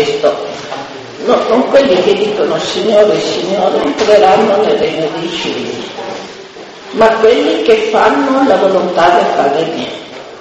questo, no, non quelli che dicono Signore, Signore entreranno nel regno dei cieli, ma quelli che fanno la volontà del Padre mio.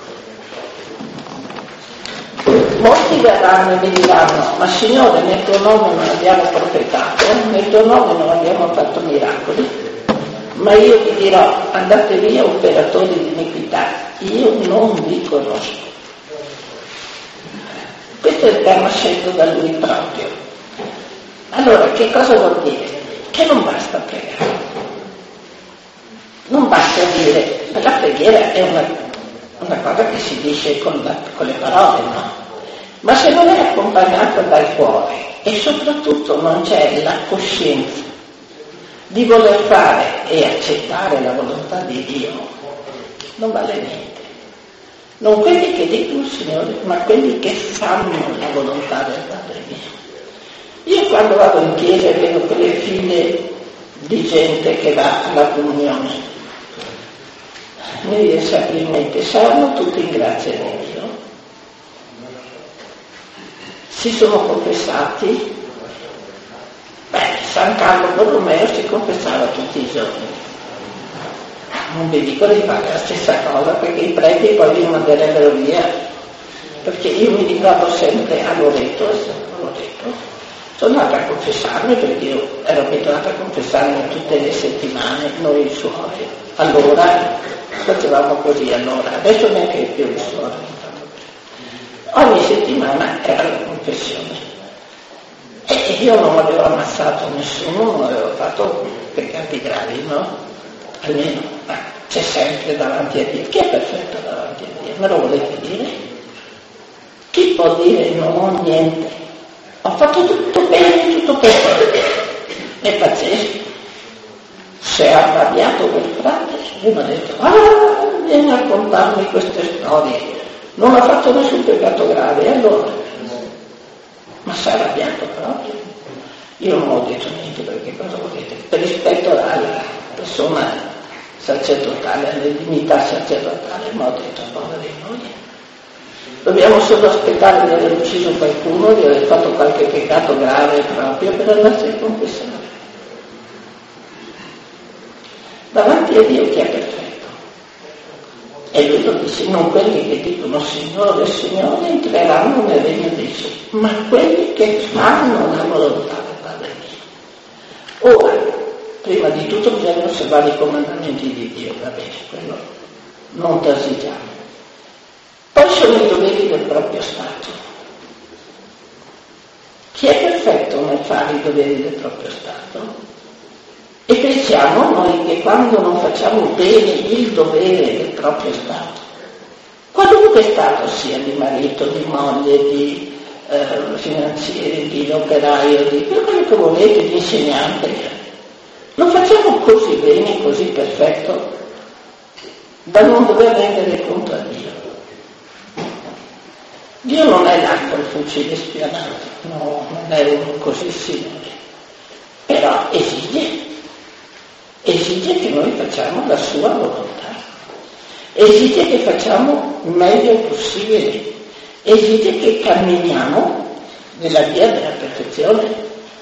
Molti verranno e mi diranno: ma Signore, nel tuo nome non abbiamo profetato, nel tuo nome non abbiamo fatto miracoli. Ma io vi dirò: andate via, operatori di iniquità, io non vi conosco. Questo è il tema scelto da lui proprio. Allora, che cosa vuol dire? Che non basta pregare. Non basta dire, la preghiera è una cosa che si dice con le parole, no? Ma se non è accompagnata dal cuore e soprattutto non c'è la coscienza di voler fare e accettare la volontà di Dio, non vale niente. Non quelli che dicono Signore, ma quelli che fanno la volontà del Padre mio. Io quando vado in chiesa e vedo quelle file di gente che va alla comunione, mi viene sempre in mente: saranno tutti in grazia di Dio? Si sono confessati? San Carlo Borromeo si confessava tutti i giorni. Non vi dico di fare la stessa cosa, perché i preti poi vi manderebbero via, perché io mi ricordo sempre a Loreto, sono andata a confessarmi, perché io ero abituata a confessarmi tutte le settimane, noi i suoi. Allora facevamo così, adesso neanche più i suoi. Ogni settimana era la confessione. E io non avevo ammazzato nessuno, non avevo fatto peccati gravi, no? Almeno c'è sempre davanti a Dio. Chi è perfetto davanti a Dio? Me lo volete dire? Chi può dire non ho niente? Ho fatto tutto bene, tutto perfetto. È pazzesco. Si è arrabbiato quel frate e mi ha detto: vieni a raccontarmi queste storie. Non ha fatto nessun peccato grave, allora? Ma si è arrabbiato proprio. Io non ho detto niente, perché cosa volete? Per rispetto alla persona sacerdotale, alle dignità sacerdotali, ma ho detto: poveri noi. Dobbiamo solo aspettare di aver ucciso qualcuno, di aver fatto qualche peccato grave proprio per andarsi a confessare. Davanti a Dio chi è perfetto? E lui lo dice: non quelli che dicono Signore, Signore entreranno nel regno dei cieli, ma quelli che fanno la volontà del Padre mio. Ora, prima di tutto bisogna osservare i comandamenti di Dio, va bene, quello non transigiamo. Poi sono i doveri del proprio Stato. Chi è perfetto nel fare i doveri del proprio Stato? E pensiamo noi che quando non facciamo bene il dovere del proprio Stato, qualunque Stato sia, di marito, di moglie, di finanziere, di operaio, di quello che volete, di insegnante, lo facciamo così bene, così perfetto, da non dover rendere conto a Dio. Dio non è là col fucile spianato, no, non è uno così simile, però esige che noi facciamo la sua volontà, esige che facciamo il meglio possibile, esige che camminiamo nella via della perfezione.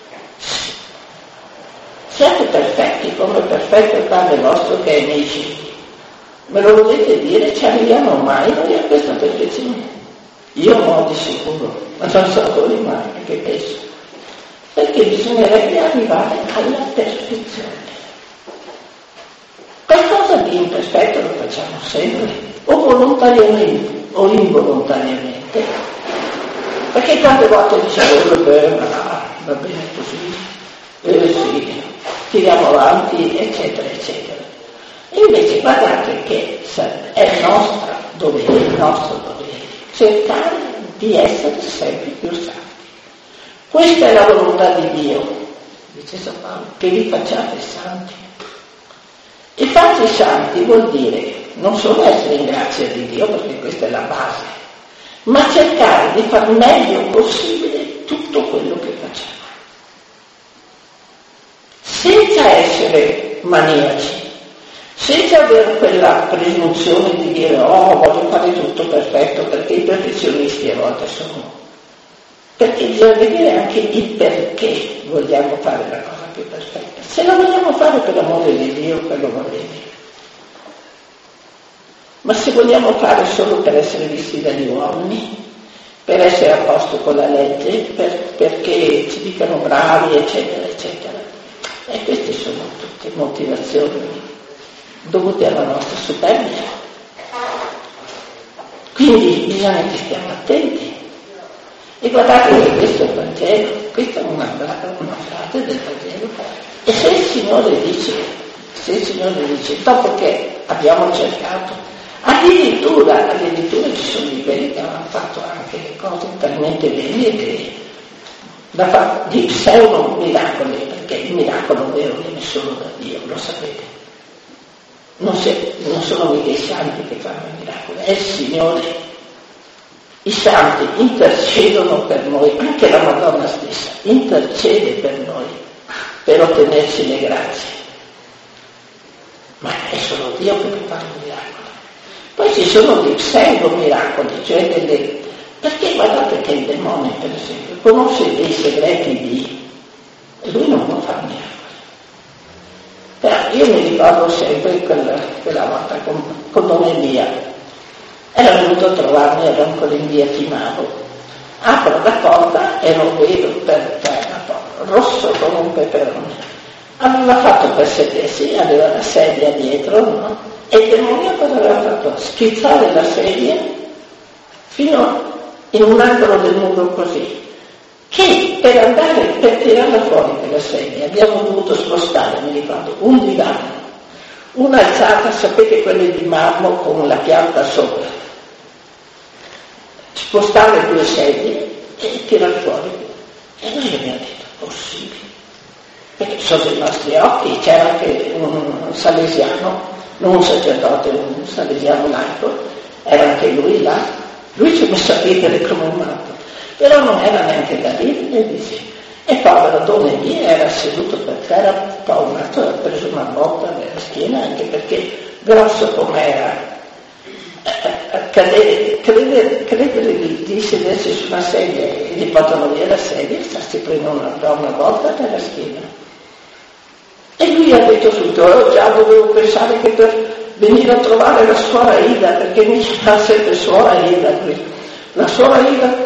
Siate perfetti come perfetto il Padre vostro che è nei cieli. Me lo volete dire? Ci arriviamo mai noi a questa perfezione? Io no, di sicuro, ma non so voi mai che penso, perché bisognerebbe arrivare alla perfezione. Qualcosa di imperfetto lo facciamo sempre, o volontariamente o involontariamente, perché tante volte diciamo va bene così, sì, tiriamo avanti, eccetera, eccetera. E invece guardate che è il nostro dovere cercare di essere sempre più santi. Questa è la volontà di Dio, dice San Paolo, che vi facciate santi. E farsi santi vuol dire non solo essere in grazia di Dio, perché questa è la base, ma cercare di far meglio possibile tutto quello che facciamo. Senza essere maniaci, senza avere quella presunzione di dire voglio fare tutto perfetto, perché i perfezionisti a volte sono perché bisogna vedere anche il perché vogliamo fare la cosa più perfetta. Se la vogliamo fare per l'amore di Dio, quello va bene. Ma se vogliamo fare solo per essere visti dagli uomini, per essere a posto con la legge, perché ci dicano bravi, eccetera, eccetera, e queste sono tutte motivazioni dovute alla nostra superbia. Quindi bisogna che stiamo attenti. E guardate che questo è il Vangelo, questa è una frase del Vangelo. E se il Signore dice, dopo che abbiamo cercato, addirittura ci sono di quelli che hanno fatto anche cose talmente belle che di pseudo miracoli, perché il miracolo vero viene solo da Dio, lo sapete. Non sono mica i santi che fanno i miracoli, è il Signore. I santi intercedono per noi, anche la Madonna stessa intercede per noi, per ottenerci le grazie. Ma è solo Dio che può fare un miracolo. Poi ci sono dei pseudo miracoli, cioè perché guardate che il demonio, per esempio, conosce dei segreti di e lui non può fare miracoli. Però io mi ricordo sempre quella volta con Don Elia. Era venuto a trovarmi, ero ancora in via Timavo. Apro la porta e lo vedo per terra, rosso come un peperone. Aveva fatto per sedersi, aveva la sedia dietro, no? E il demonio cosa aveva fatto? Schizzare la sedia fino in un angolo del muro così, che per tirarla fuori quella sedia abbiamo dovuto spostare, mi ricordo, un divano, un'alzata, sapete quelle di marmo con la pianta sopra, spostare 2 sedie e tirare fuori. E noi abbiamo detto, possibile? Perché sotto i nostri occhi c'era anche un salesiano, non un sacerdote, un salesiano laico, era anche lui là, lui ci ha messo a ridere come un matto, però non era neanche da ridere, e povero Don Elia era seduto per terra, paurato, ha preso una botta nella schiena, anche perché grosso com'era, credere di sedersi su una sedia e gli portano via la sedia, si prende una volta nella schiena. E lui ha detto subito, già dovevo pensare che per venire a trovare la suora Ida, perché mi fa sempre suora Ida, la suora Ida,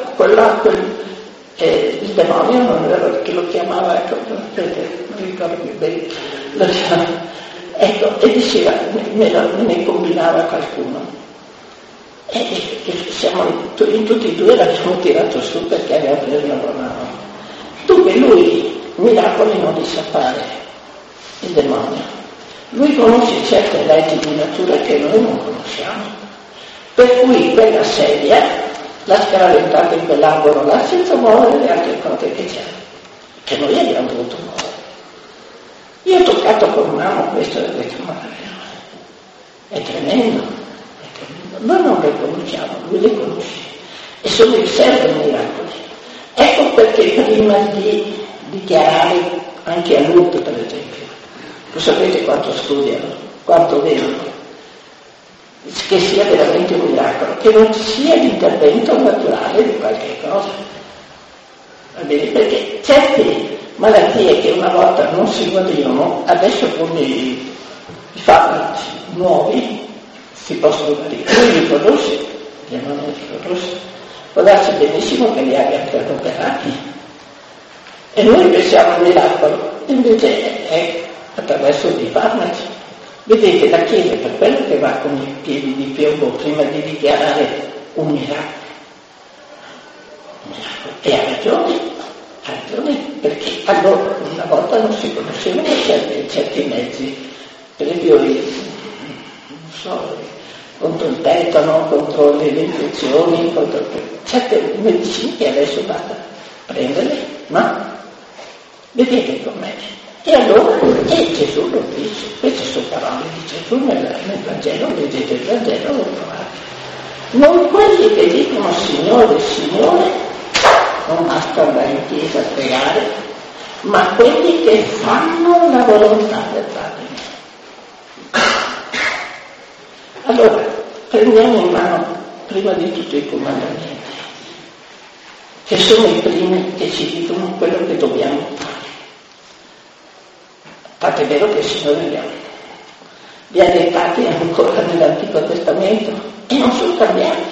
il demonio non era che lo chiamava, ecco, non ricordo più bene, ecco, e diceva, me ne combinava qualcuno. E in tutti e 2 l'abbiamo tirato su perché aveva preso la buona mano. Dunque lui miracoli non li sa fare, il demonio. Lui conosce certe leggi di natura che noi non conosciamo. Per cui quella sedia l'ha scaraventata in quell'angolo là senza muovere le altre cose che c'erano, che noi abbiamo dovuto muovere. Io ho toccato con mano questo e ho detto, ma è tremendo. Noi non le conosciamo, lui le conosce e sono il servo dei miracoli. Ecco perché prima di dichiarare anche a Lourdes, per esempio, lo sapete quanto studiano, quanto vedono, che sia veramente un miracolo, che non ci sia l'intervento naturale di qualche cosa. Va bene? Perché certe malattie che una volta non si guarivano, adesso con i farmaci nuovi si possono guarire. Lui li conosce, gli non li conosce, può darsi benissimo che li abbia anche operati. E noi pensiamo al miracolo, invece è attraverso dei farmaci. Vedete, la Chiesa è per quello che va con i piedi di piombo prima di dichiarare un miracolo. E ha ragione, perché allora una volta non si conoscevano certi mezzi, per esempio contro il tetano, contro le infezioni, contro certe medicine che adesso basta prenderle, no? Vedete com'è? E allora, Gesù lo dice, queste sono parole di Gesù nel Vangelo, leggete il Vangelo, lo trovate. Non quelli che dicono Signore, Signore, non basta andare in chiesa a pregare, ma quelli che fanno la volontà del Padre. Allora, prendiamo in mano prima di tutto i comandamenti. che sono i primi che ci dicono quello che dobbiamo fare. Tant'è vero che il Signore li ha dettati ancora nell'Antico Testamento e non sono cambiati.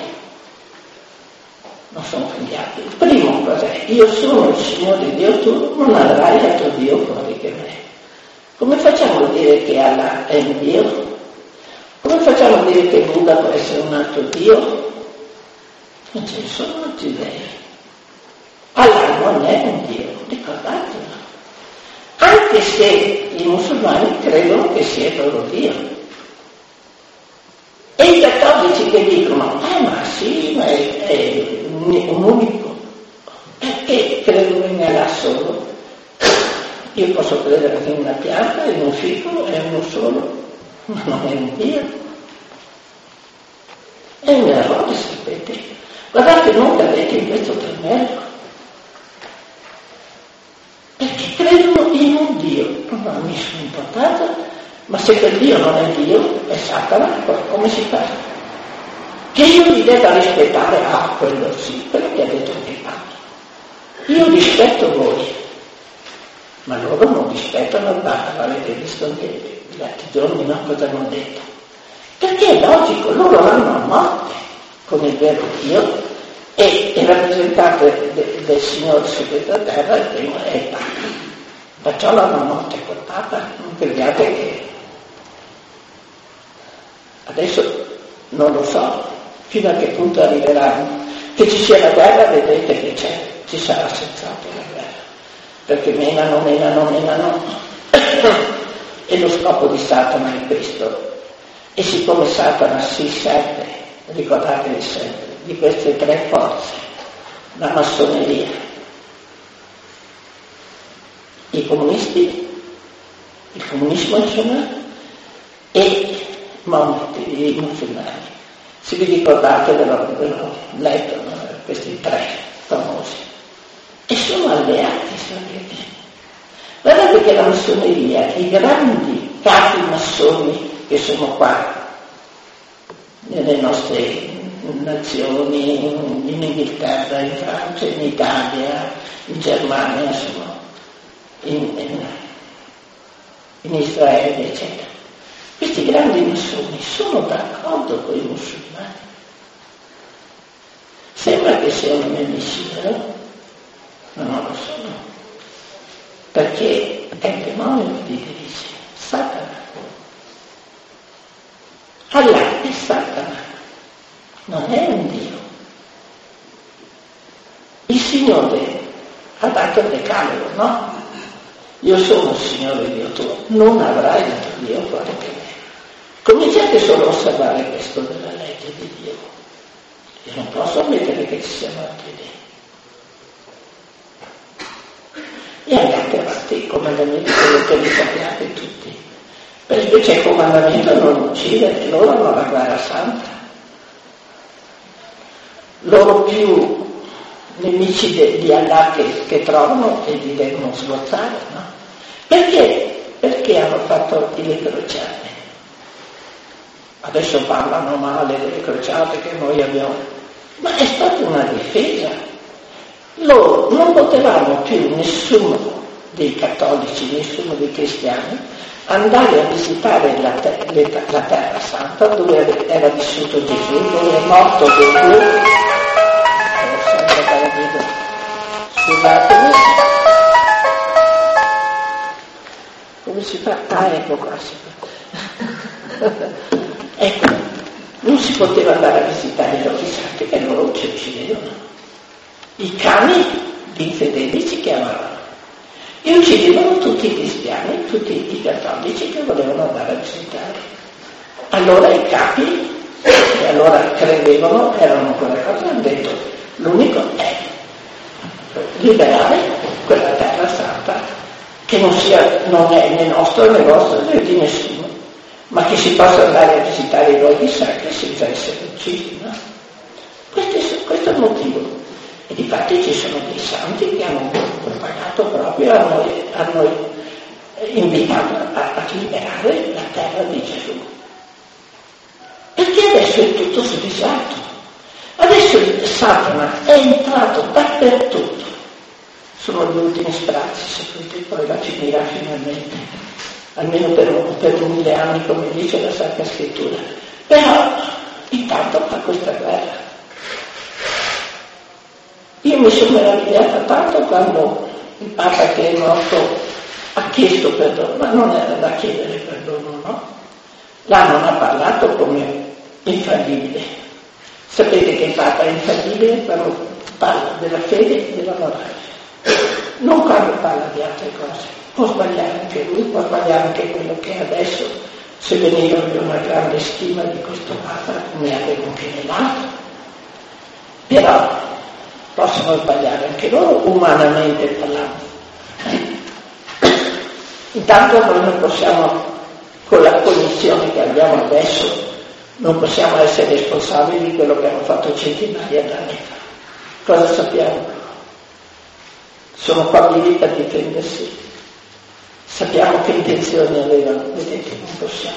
Non sono cambiati. Il primo cos'è? Io sono il Signore Dio, tu non avrai altro Dio fuori che me. Come facciamo a dire che Allah è un Dio? Come facciamo a dire che Buddha può essere un altro Dio? Non ce ne sono altri dei. Allah non è un Dio, ricordatelo. Anche se i musulmani credono che sia il loro Dio. E i cattolici che dicono, ma sì, ma è un unico. Perché credono in Allah solo? Io posso credere in una pianta, in un fico, è uno solo, ma non è un Dio. È un errore, sapete. Guardate, non cadete in questo tranello. Perché credono in un Dio. Non ha nessuna importanza, ma se quel Dio non è Dio, è Satana, come si fa? Che io li debba rispettare, quello sì, quello che ha detto che fatto. Io rispetto voi. Ma loro non rispettano il Papa, avete visto anche gli altri giorni, no? Cosa hanno detto? Perché è logico, loro vanno a morte con il vero Dio e il rappresentante del Signore su questa terra, il primo è il Papa. Perciò vanno a morte col Papa, non crediate che... Adesso non lo so fino a che punto arriveranno. Che ci sia la guerra, vedete che ci sarà senz'altro la guerra. Perché menano e lo scopo di Satana è questo. E siccome Satana si serve, ricordatevi sempre, di queste tre forze, la massoneria, i comunisti, il comunismo insomma, e Maometti, i musulmani. Se vi ricordate ve l'ho letto, no? Questi tre famosi. E sono alleati, sapete. Guardate che la massoneria, i grandi capi massoni che sono qua, nelle nostre nazioni, in Inghilterra, in Francia, in Italia, in Germania, insomma, in Israele, eccetera. Questi grandi massoni sono d'accordo con i musulmani. Sembra che siano nemici, no? Ma non lo sono, perché è il demonio che li dirige, Satana. Allah è Satana, non è un Dio. Il Signore ha dato il decalogo, no? Io sono il Signore Dio tuo, non avrai altro Dio fuori che me. Cominciate solo a osservare questo della legge di Dio. Io non posso ammettere che ci siano altri Dio. E andate avanti, i comandamenti che li sappiate tutti. Perché c'è il comandamento non uccidere, loro hanno la guerra santa. Loro più nemici di Allah che trovano e li devono sgozzare, no? Perché? Perché hanno fatto le crociate. Adesso parlano male delle crociate che noi abbiamo, ma è stata una difesa. Loro non potevano più, nessuno dei cattolici, nessuno dei cristiani, andare a visitare la terra santa dove era vissuto Gesù, dove è morto Gesù. Scusatemi. Come si fa? Ecco qua si fa. Ecco, non si poteva andare a visitare i luoghi santi che loro ci uccidevano. I cani di infedeli ci chiamavano e uccidevano tutti i cristiani, tutti i cattolici che volevano andare a visitare. Allora i capi, che allora credevano, erano quelle cose, hanno detto l'unico è liberare quella terra santa che non è né nostro né vostro né di nessuno, ma che si possa andare a visitare i luoghi sacri senza essere uccisi, no? Questo è il motivo. E difatti ci sono dei santi che hanno propagato proprio, hanno invitato a liberare la terra di Gesù. Perché adesso è tutto svisato. Adesso Satana è entrato dappertutto. sono gli ultimi sprazzi, sapete, poi la finirà finalmente, almeno per 1000 anni, come dice la Sacra Scrittura. Però intanto fa questa guerra. Io mi sono meravigliata tanto quando il Papa, che è morto, ha chiesto perdono, ma non era da chiedere perdono, no? Là non ha parlato come infallibile. Sapete che il Papa è infallibile quando parla della fede e della morale, non quando parla di altre cose. Può sbagliare anche lui, può sbagliare anche quello che è adesso, sebbene io abbia una grande stima di questo Papa, ne avevo anche nell'altro. Però possono sbagliare anche loro, umanamente parlando. Intanto noi non possiamo, con la cognizione che abbiamo adesso, non possiamo essere responsabili di quello che hanno fatto centinaia d'anni fa. Cosa sappiamo? Sono qua vivi per difendersi. Sappiamo che intenzioni avevano. Vedete, non possiamo.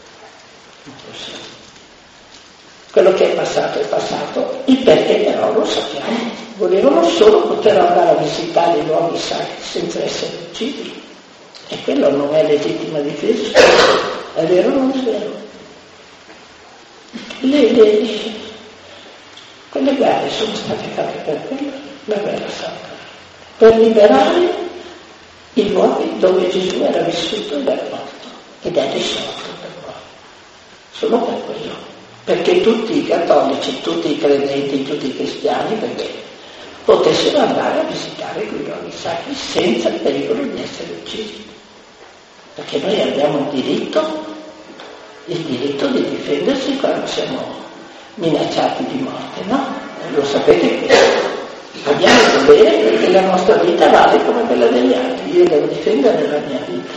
Quello che è passato, il perché però lo sappiamo. Volevano solo poter andare a visitare i luoghi sacri senza essere uccisi. E quello non è legittima difesa, è vero o non è vero? Quelle guerre sono state fatte per quello, la guerra santa, per liberare i luoghi dove Gesù era vissuto ed era morto, ed è risorto per noi. Solo per quello, perché tutti i cattolici, tutti i credenti, tutti i cristiani, perché potessero andare a visitare quei luoghi sacri senza il pericolo di essere uccisi. Perché noi abbiamo il diritto di difendersi quando siamo minacciati di morte, no? Lo sapete che abbiamo il dovere, perché la nostra vita vale come quella degli altri. Io devo difendere la mia vita.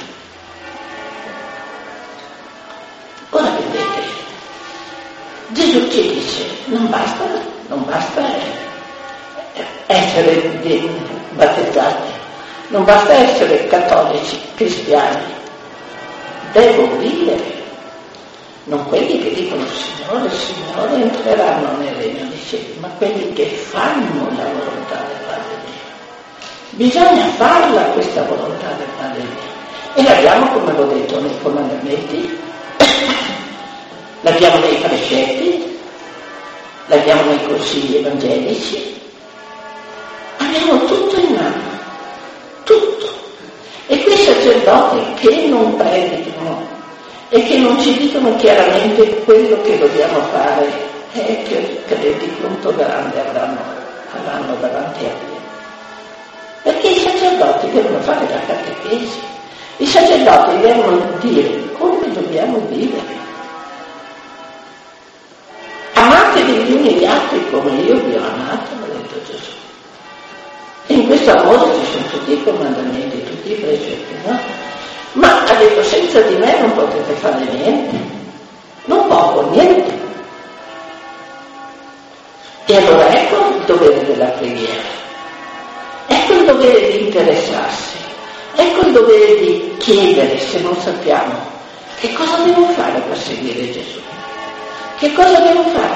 Ora vedete, Gesù ci dice, non basta essere battezzati, non basta essere cattolici, cristiani. Devo vivere, non quelli che dicono Signore, entreranno nel regno dei cieli, ma quelli che fanno la volontà del Padre Dio. Bisogna farla questa volontà del Padre Dio. E l'abbiamo, come l'ho detto, nei comandamenti, l'abbiamo nei precetti, l'abbiamo nei consigli evangelici, abbiamo tutto in mano, tutto. E quei sacerdoti che non predicano e che non ci dicono chiaramente quello che dobbiamo fare, che rendiconto grande avranno davanti a Dio. Perché i sacerdoti devono fare la catechesi, i sacerdoti devono dire come dobbiamo vivere. Amatevi gli uni gli altri come io vi ho amato, ha detto Gesù. E in questo amore ci sono tutti i comandamenti, tutti i precetti, no? Ma ha detto, senza di me non potete fare niente, non poco, niente. E allora ecco il dovere della preghiera, ecco il dovere di interessarsi, ecco il dovere di chiedere, se non sappiamo, che cosa devo fare per seguire Gesù, che cosa devo fare.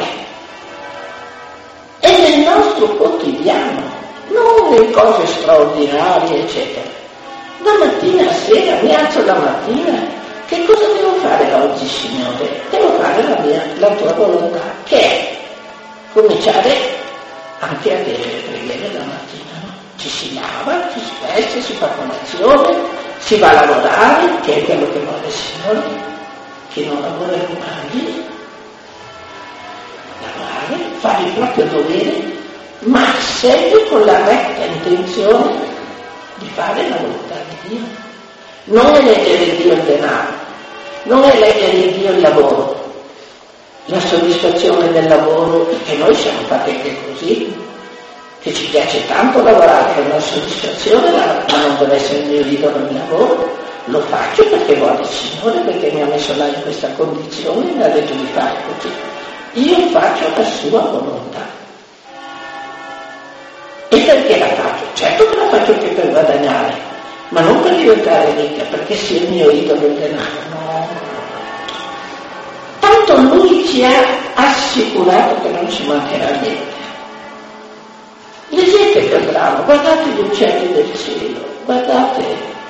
È nel nostro quotidiano, non le cose straordinarie, eccetera. Da mattina a sera, mi alzo la mattina, che cosa devo fare oggi, Signore? Devo fare la tua volontà, che è cominciare anche a dire le preghiere la mattina, no? Ci si lava, ci si veste, si fa colazione, si va a lavorare, che è quello che vuole il Signore, che non lavora non mangi, lavorare, fare il proprio dovere, ma sempre con la retta intenzione di fare la volontà di Dio. Non è leggere Dio il denaro, non è leggere Dio il lavoro, la soddisfazione del lavoro, che noi siamo fatti anche così, che ci piace tanto lavorare, è una soddisfazione, ma non deve essere il mio idolo il lavoro. Lo faccio perché vuole il Signore, perché mi ha messo là in questa condizione e mi ha detto di fare così. Io faccio la sua volontà. E perché la faccio? Certo che la faccio anche per guadagnare, ma non per diventare ricca, perché sia il mio idolo il denaro, no. Tanto lui ci ha assicurato che non ci mancherà niente. Leggete questo brano, guardate gli uccelli del cielo, guardate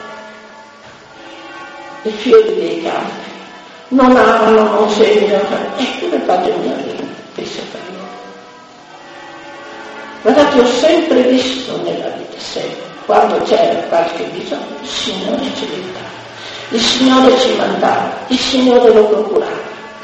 i fiori dei campi, non amano, non seminano, come fate una lingua, pensa per loro. Guardate, ho sempre visto nella vita, sempre, quando c'era qualche bisogno, il Signore ci aiutava, il Signore ci mandava, il Signore lo procurava,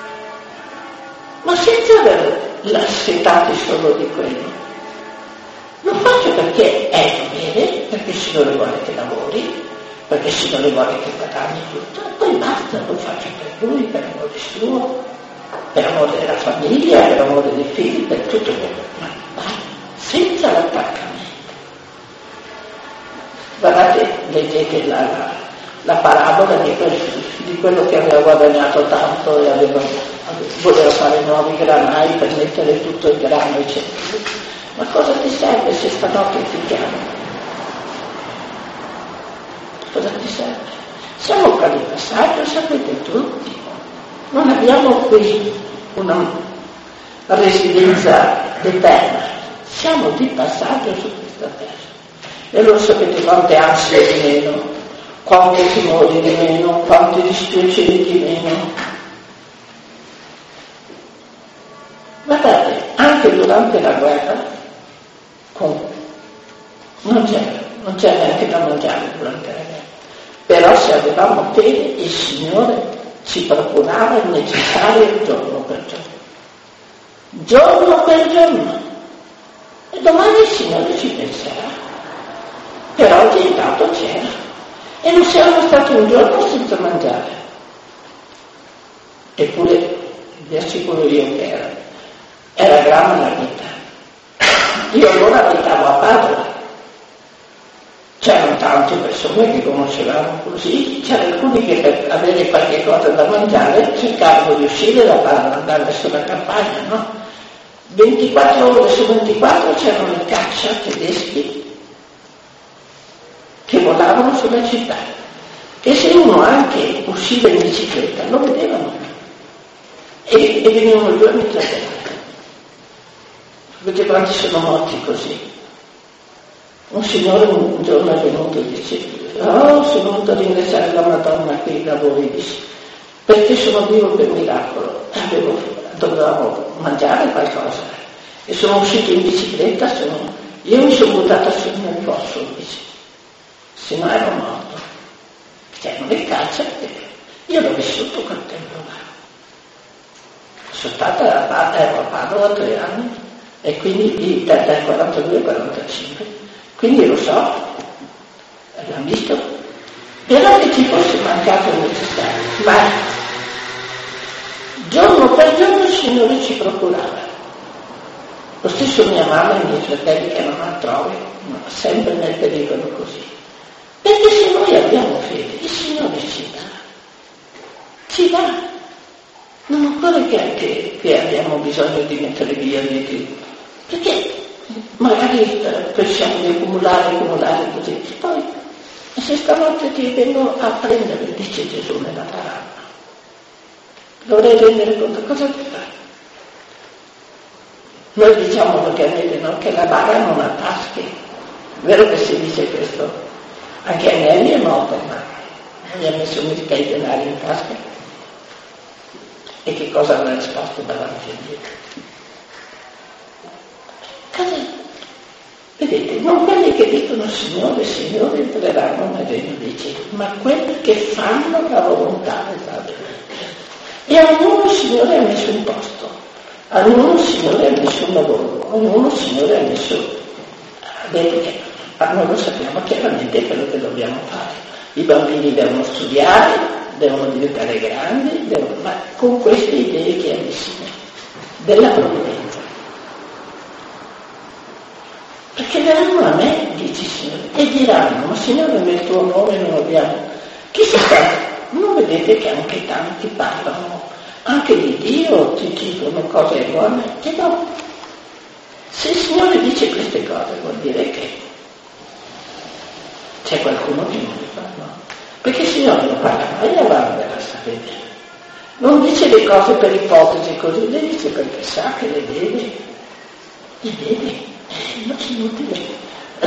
ma senza aver setato solo di quello. Lo faccio perché è dovere, perché il Signore vuole che lavori, perché il Signore vuole che guadagni tutto, e poi basta, lo faccio per Lui, per amore suo, per amore della famiglia, per amore dei figli, per tutto quello, ma senza l'attaccamento. Guardate, leggete la parabola di quello che aveva guadagnato tanto e voleva fare nuovi granai per mettere tutto il grano, eccetera. Ma cosa ti serve se stanotte ti chiamano? Cosa ti serve? Siamo qua di passaggio, sapete tutti. Non abbiamo qui una residenza eterna. Siamo di passaggio su questa terra. E allora sapete quante ansie di meno, quanti timori di meno, quanti dispiaceri di meno. Guardate, anche durante la guerra, non c'era neanche da mangiare durante la guerra, però se avevamo fede il Signore ci procurava il necessario giorno per giorno, e domani il Signore ci penserà, però oggi intanto c'era, e non siamo stati un giorno senza mangiare, eppure vi assicuro io che era grande la vita. Io allora abitavo a Padova, c'erano tante persone che conoscevamo così, c'erano alcuni che per avere qualche cosa da mangiare cercavano di uscire da Padova, andare verso la campagna, no? 24 ore su 24 c'erano i caccia tedeschi che volavano sulla città, e se uno anche usciva in bicicletta lo vedevano e venivano giù a mitragliare. Vedete quanti sono morti così? Un signore un giorno è venuto e dice: sono venuto a ringraziare la Madonna qui da voi, dice, perché sono vivo per miracolo, dovevamo mangiare qualcosa, e sono uscito in bicicletta, io mi sono buttata su nel fosso, dice, se no ero morto. C'erano le cacce, io l'ho vissuto quel tempo là. Sono stata ero a Padova 3 anni, e quindi dal 42 al 45, quindi lo so, abbiamo visto, però che ci fosse mancato il necessario, ma giorno per giorno il Signore ci procurava. Lo stesso mia mamma e i miei fratelli che erano altrove, sempre nel pericolo così, perché se noi abbiamo fede il Signore ci dà, non occorre che abbiamo bisogno di mettere via perché magari pensiamo di accumulare così, poi se stanotte ti vengo a prendere, dice Gesù nella parabola, dovrei rendere conto cosa ti fa. Noi diciamo localmente, no, che la bara non ha tasche, vero che si dice questo? Anche Agnelli è morto, ma non gli ha messo mica i denari in tasca. E che cosa avrà risposto davanti a Dio? Vedete, non quelli che dicono Signore, Signore entreranno nel regno dei cieli, ma quelli che fanno la volontà del Padre. E a ognuno il Signore ha messo un posto, a ognuno il Signore ha messo un lavoro, a ognuno il Signore ha messo, perché noi lo sappiamo chiaramente quello che dobbiamo fare. I bambini devono studiare, devono diventare grandi, ma con queste idee che ha messo della provvidenza. Perché verranno a me, dice il Signore, e diranno: ma Signore, nel tuo nome non abbiamo. Chi si sta? Non vedete che anche tanti parlano anche di Dio, ti dicono cose buone? Che no. Se il Signore dice queste cose vuol dire che c'è qualcuno che non le fa, no? Perché il Signore non parla mai avanti della sapete. Non dice le cose per ipotesi così, le dice perché sa che le vede. Le vede. Non è inutile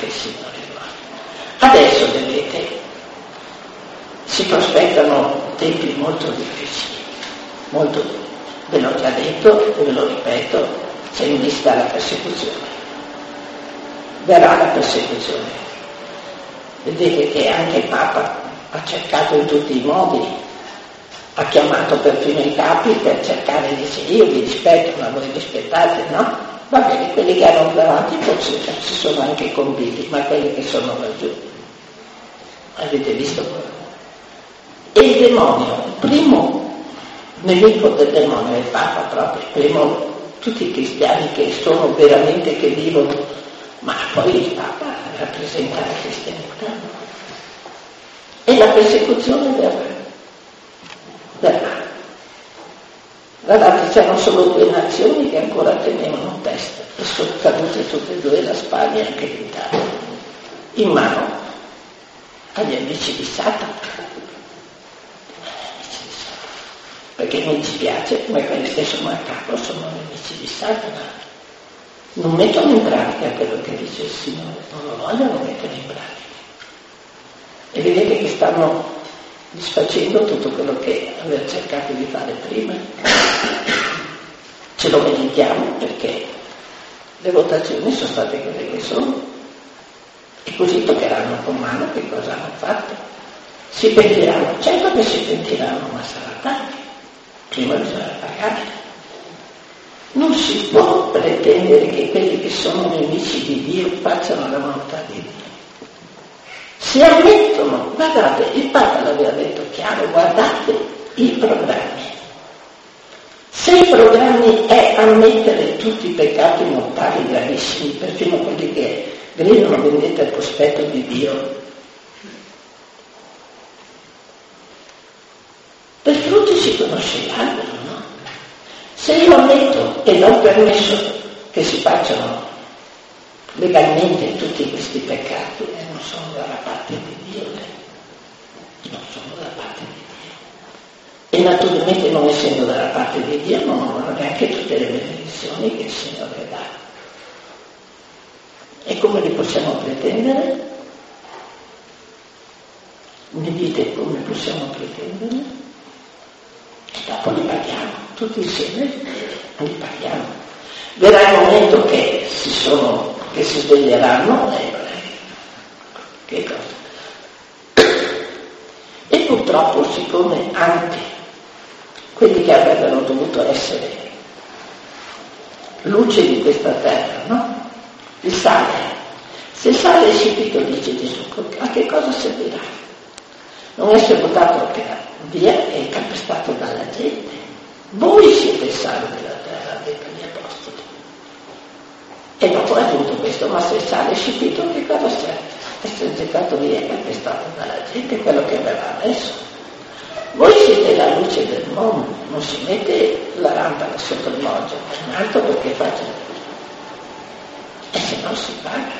che il Signore vuole. Adesso, vedete, si prospettano tempi molto difficili, molto duri. Ve l'ho già detto e ve lo ripeto, c'è in vista la persecuzione. Verrà la persecuzione. Vedete che anche il Papa ha cercato in tutti i modi, ha chiamato perfino i capi per cercare di dire io vi rispetto, ma voi rispettate, no? Va bene, quelli che erano davanti forse si sono anche convinti, ma quelli che sono laggiù, avete visto? E il demonio, il primo nemico del demonio è il Papa proprio, il primo, tutti i cristiani che sono veramente, che vivono, ma poi il Papa rappresenta la cristianità. E la persecuzione verrà. Guardate, c'erano solo 2 nazioni che ancora tenevano testa, e sono cadute tutte e 2, la Spagna e anche l'Italia, in mano agli amici di Satana. Perché mi dispiace, come quelli che sono a capo sono nemici di Satana. Non mettono in pratica quello che dice il Signore, non lo vogliono mettere in pratica. E vedete che stanno disfacendo tutto quello che aveva cercato di fare prima. Ce lo meritiamo perché le votazioni sono state quelle che sono. E così toccheranno con mano che cosa hanno fatto. Si pentiranno, certo che si pentiranno, ma sarà tardi. Prima bisogna pagare. Non si può pretendere che quelli che sono nemici di Dio facciano la volontà di Dio. Si ammettono, guardate, il Papa l'aveva detto chiaro, guardate i programmi. Se i programmi è ammettere tutti i peccati mortali gravissimi, perfino quelli che gridano vendetta al cospetto di Dio, per frutti si conosce l'albero, no? Se io ammetto e do permesso che si facciano legalmente tutti questi peccati, non sono dalla parte di Dio, non sono dalla parte di Dio. E naturalmente non essendo dalla parte di Dio non hanno neanche tutte le benedizioni che il Signore dà. E come li possiamo pretendere? Mi dite come possiamo pretendere? E dopo li paghiamo, tutti insieme li paghiamo. Verrà il momento che si sveglieranno che cosa? E purtroppo, siccome anche quelli che avrebbero dovuto essere luce di questa terra, no? Il sale, se il sale è scipito, dice Gesù, a che cosa servirà? Non essere buttato via e calpestato dalla gente. Voi siete il sale della terra, ha detto agli apostoli. E dopo è tutto questo, ma se il sale è scipito, che cosa serve? Essere gettato via e calpestato dalla gente, quello che aveva adesso. Voi siete la luce del mondo, non si mette la lampada sotto il moggio, in alto perché faccia la luce. E se no si paga.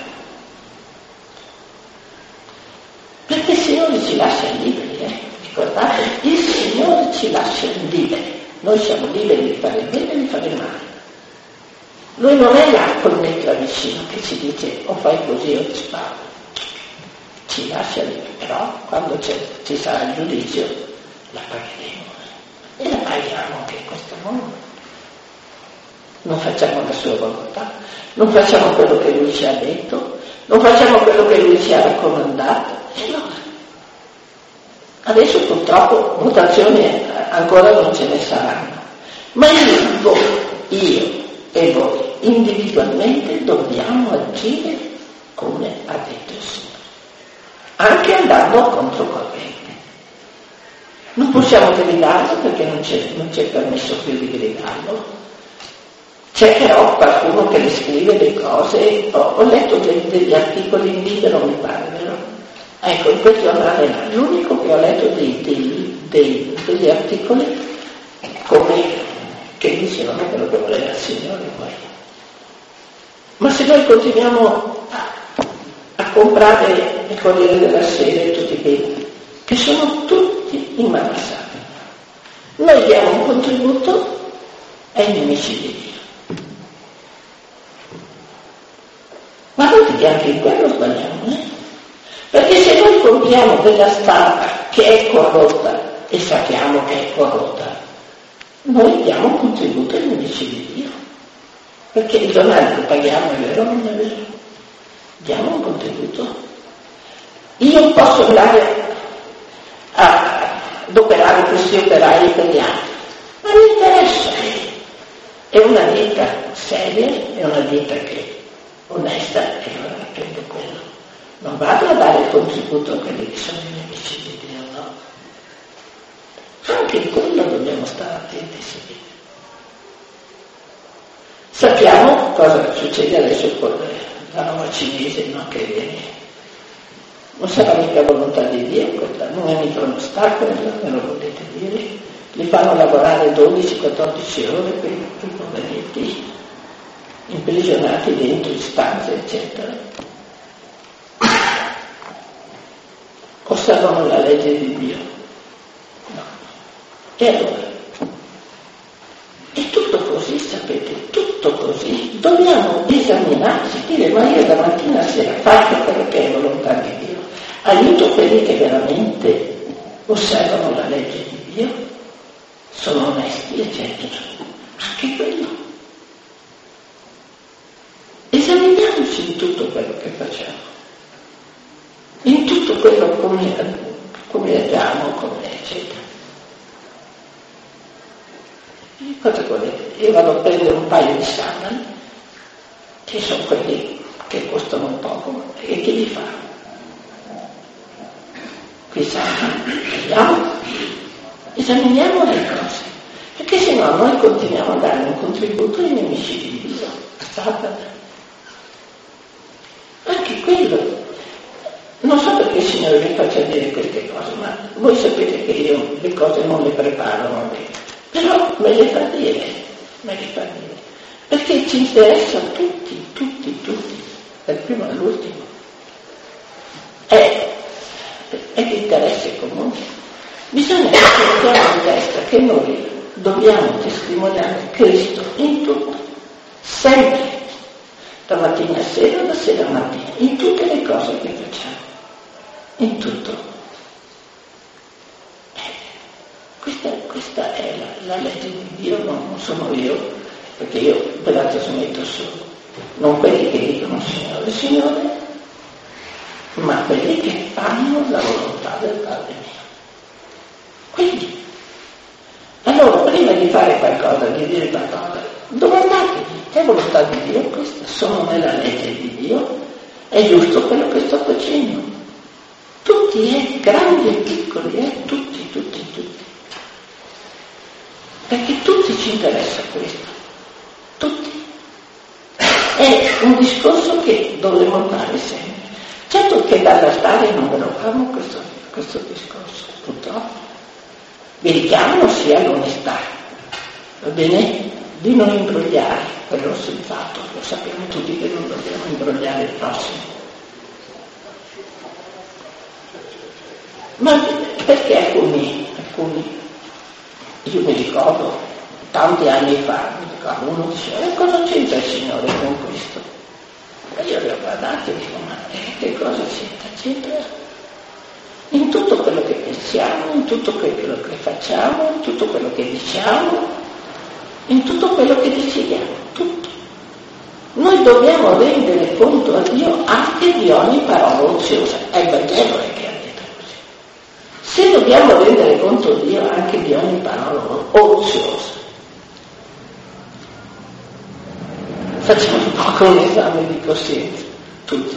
Perché il Signore ci lascia liberi, Ricordate, il Signore ci lascia liberi. Noi siamo liberi di fare il bene e di fare il male. Lui non è là col metro vicino che ci dice o fai così o ti sparo. Ci lascia liberi, però quando ci sarà il giudizio la pagheremo. E la paghiamo anche in questo mondo. Non facciamo la sua volontà, non facciamo quello che lui ci ha detto, non facciamo quello che lui ci ha raccomandato. E allora? Adesso purtroppo votazioni ancora non ce ne saranno. Ma io e voi individualmente dobbiamo agire come ha detto il Signore, anche andando a controcorrente. Non possiamo gridarlo perché non c'è permesso più di gridarlo. C'è però qualcuno che le scrive le cose, ho letto degli articoli in Libero, mi pare, vero? Ecco, in quel giornale là, l'unico che ho letto degli articoli come che dicevano quello che voleva il Signore poi. Ma se noi continuiamo a comprare il Corriere della Sera e tutti quelli che sono tutti in mano a Satana, noi diamo un contributo ai nemici di Dio. Guardate che anche in quello sbagliamo, Perché se noi compriamo della stampa che è corrotta e sappiamo che è corrotta, noi diamo un contributo ai nemici di Dio. Perché il giornale lo paghiamo, è vero o non è vero? Diamo un contributo. Io posso andare ad operare questi operai italiani, ma mi interessa. È una ditta seria, è una ditta che è onesta, e allora prendo quello. Non vado a dare il contributo a quelli che sono i nemici di Dio, no? Anche in quello dobbiamo stare attenti, sì. Sappiamo cosa succede adesso con la nuova cinese, no? Che viene. Non sarà mica volontà di Dio, quella, non è mica uno ostacolo, me lo volete dire. Li fanno lavorare 12-14 ore per i poveretti, imprigionati dentro in stanze, eccetera. Osservano la legge di Dio? No. E allora? È tutto così, sapete, tutto così. Dobbiamo esaminarci, dire, ma io da mattina a sera faccio quello che è volontà di Dio, aiuto quelli che veramente osservano la legge di Dio, sono onesti, eccetera. Anche quello. Esaminiamoci in tutto quello che facciamo, in tutto quello come agiamo, come eccetera. Cosa volete? Io vado a prendere un paio di sandali, che sono quelli che costano un poco, e che li fa? Qui vediamo, esaminiamo le cose, perché se no noi continuiamo a dare un contributo ai nemici di Dio, a Satana. Anche quello. Non so perché il Signore vi faccia dire queste cose, ma voi sapete che io le cose non le preparo, non le... Però me le fa dire, perché ci interessa tutti, dal primo all'ultimo. È di interesse comune. Bisogna mettere in testa che noi dobbiamo testimoniare Cristo in tutto, sempre, da mattina a sera, da sera a mattina, in tutte le cose che facciamo, in tutto. Questa è la legge di Dio, non sono io, perché io ve la trasmetto solo, non quelli che dicono Signore, ma quelli che fanno la volontà del Padre mio. Quindi, allora, prima di fare qualcosa, di dire qualcosa, domandatevi, è volontà di Dio questa? Sono nella legge di Dio? È giusto quello che sto facendo? Tutti, grandi e piccoli, tutti. Perché tutti ci interessa questo, tutti. È un discorso che dovremmo fare sempre. Certo che dalla storia non ve lo fanno questo discorso, purtroppo. Vi richiamano sia all'onestà, va bene? Di non imbrogliare, quello sensato, lo sappiamo tutti che non dobbiamo imbrogliare il prossimo. Ma perché alcuni, io mi ricordo, tanti anni fa, uno diceva, cosa c'entra il Signore con questo? E io li ho guardati e dico, ma che cosa c'entra? In tutto quello che pensiamo, in tutto quello che facciamo, in tutto quello che diciamo, in tutto quello che decidiamo, tutto. Noi dobbiamo rendere conto a Dio anche di ogni parola oziosa. È il Vangelo che ha detto così. Se dobbiamo rendere conto a Dio anche di ogni parola oziosa, facciamo un po' un esame di coscienza, tutti.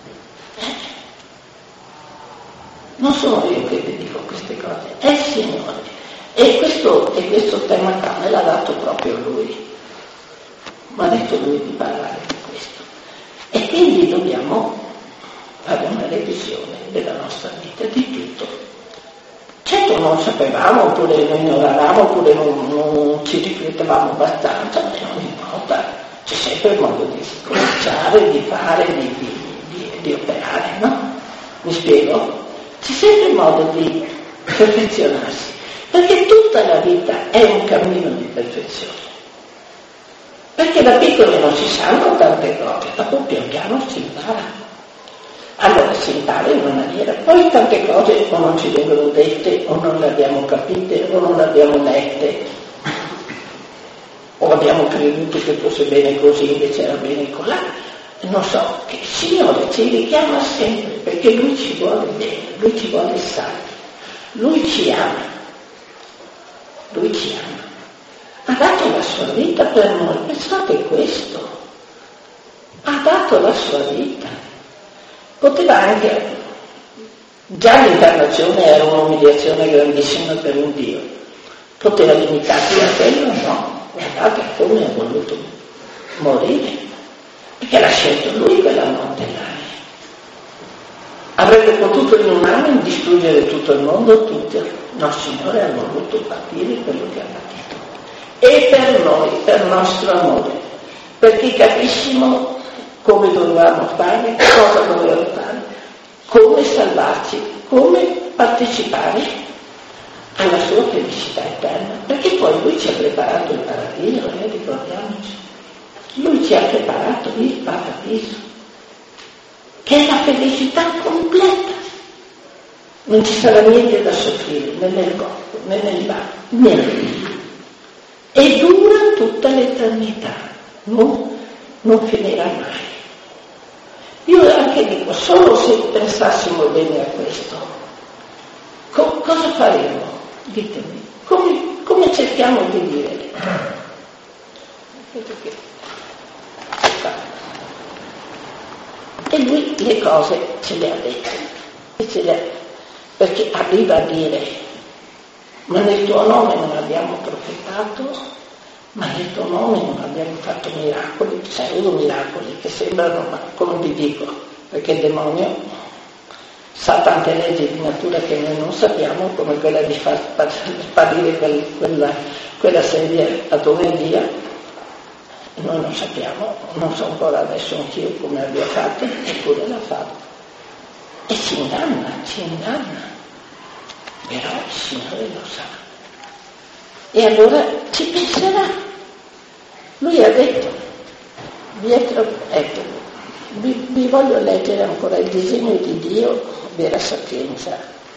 Non sono io che vi dico queste cose, è il Signore. E questo tema qua me l'ha dato proprio Lui. Mi ha detto Lui di parlare di questo. E quindi dobbiamo fare una revisione della nostra vita, di tutto. Certo non sapevamo, oppure lo ignoravamo, oppure non ci riflettevamo abbastanza, ma non importa. C'è sempre il modo di cominciare, di fare, di operare, no? Mi spiego? C'è sempre il modo di perfezionarsi, perché tutta la vita è un cammino di perfezione. Perché da piccoli non si sanno tante cose, dopo pian piano si impara. fa. Allora si impara in una maniera, poi tante cose o non ci vengono dette, o non le abbiamo capite, o non le abbiamo lette, o abbiamo creduto che fosse bene così, invece era bene colà. Non so, che il Signore ci richiama sempre, perché Lui ci vuole bene, Lui ci vuole salvi, Lui ci ama, Lui ci ama. Ha dato la sua vita per noi, pensate questo, ha dato la sua vita. Poteva anche, già l'incarnazione era un'umiliazione grandissima per un Dio, poteva limitarsi a quello? No, guardate come ha voluto morire, perché l'ha scelto Lui quella notte là. Avrebbe potuto in un anno distruggere tutto il mondo, tutti. No, Signore ha voluto patire quello che ha patito. E per noi, per nostro amore, perché capissimo come dovevamo fare, cosa dovevamo fare, come salvarci, come partecipare alla sua felicità eterna, perché poi Lui ci ha preparato il paradiso, ricordiamoci, Lui ci ha preparato il paradiso, che è la felicità completa, non ci sarà niente da soffrire, né nel corpo, né nell'anima, niente, e dura tutta l'eternità, non finirà mai. Io anche dico, solo se pensassimo bene a questo, cosa faremo? Ditemi, come cerchiamo di vivere? E Lui le cose ce le ha dette, perché arriva a dire, ma nel tuo nome non abbiamo profetato, ma nel tuo nome non abbiamo fatto miracoli, pseudo miracoli che sembrano, ma come vi dico, perché il demonio sa tante leggi di natura che noi non sappiamo, come quella di far sparire quella sedia a dove via, e noi non sappiamo, non so ancora adesso anch'io come abbia fatto, eppure l'ha fatto. E ci inganna, però il Signore lo sa. E allora ci penserà. Lui ha detto, vi voglio leggere ancora il disegno di Dio, vera sapienza.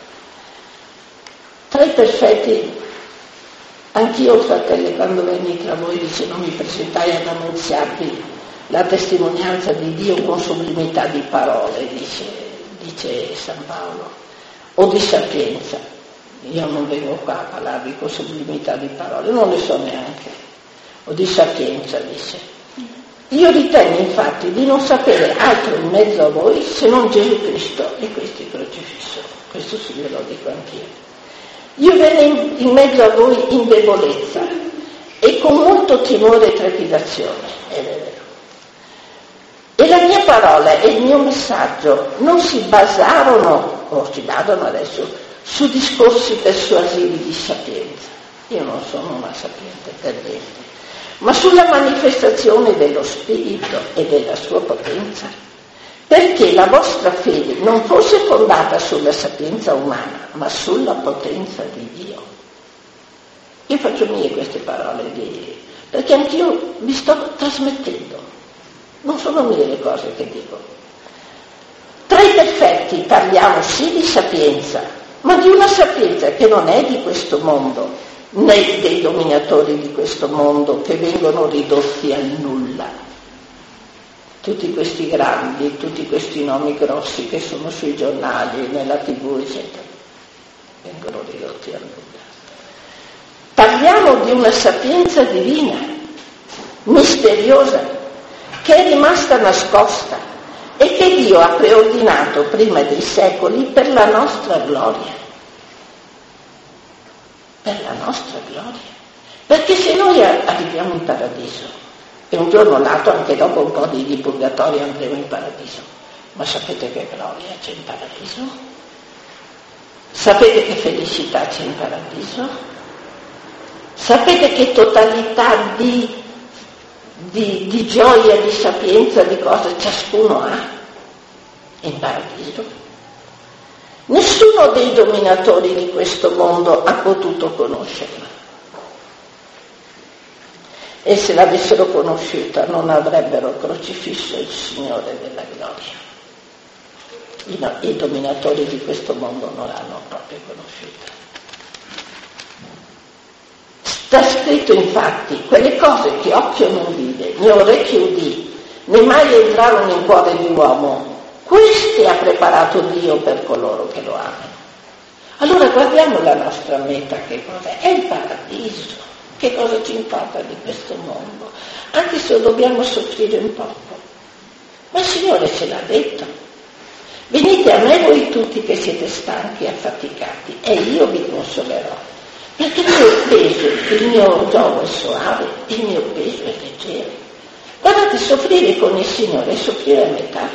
Tra i perfetti, anch'io, fratelli, quando venni tra voi, dice, non mi presentai ad annunziarvi la testimonianza di Dio con sublimità di parole, dice San Paolo, o di sapienza. Io non vengo qua a parlarvi con sublimità di parole, non le so neanche, o di sapienza, dice. Io ritengo infatti di non sapere altro in mezzo a voi se non Gesù Cristo e Cristo crocifisso. Questo sì ve lo dico anch'io. Io vengo in mezzo a voi in debolezza e con molto timore e trepidazione, è vero. E la mia parola e il mio messaggio non si basarono, o si basano adesso, su discorsi persuasivi di sapienza. Io non sono una sapiente per niente, ma sulla manifestazione dello Spirito e della sua potenza, perché la vostra fede non fosse fondata sulla sapienza umana, ma sulla potenza di Dio. Io faccio mie queste parole perché anch'io vi sto trasmettendo, non sono mie le cose che dico. Tra i perfetti parliamo sì di sapienza, ma di una sapienza che non è di questo mondo, né dei dominatori di questo mondo che vengono ridotti al nulla. Tutti questi grandi, tutti questi nomi grossi che sono sui giornali, nella TV, eccetera, vengono ridotti al nulla. Parliamo di una sapienza divina, misteriosa, che è rimasta nascosta e che Dio ha preordinato prima dei secoli per la nostra gloria. Per la nostra gloria. Perché se noi arriviamo in paradiso, e un giorno l'altro, anche dopo un po' di purgatorio, andremo in paradiso, ma sapete che gloria c'è in paradiso? Sapete che felicità c'è in paradiso? Sapete che totalità di gioia, di sapienza, di cose ciascuno ha in paradiso? Nessuno dei dominatori di questo mondo ha potuto conoscerla. e se l'avessero conosciuta non avrebbero crocifisso il Signore della gloria. I dominatori di questo mondo non l'hanno proprio conosciuta. Sta scritto infatti: quelle cose che occhio non vide, né orecchio udì, né mai entrarono in cuore di uomo, queste ha preparato Dio per coloro che lo amano. Allora guardiamo la nostra meta, che cosa è? È il paradiso. Che cosa ci importa di questo mondo? Anche se dobbiamo soffrire un poco. Ma il Signore ce l'ha detto. Venite a me voi tutti che siete stanchi e affaticati, e io vi consolerò. Perché il mio giogo è soave, il mio peso è leggero. Guardate, soffrire con il Signore è soffrire a metà.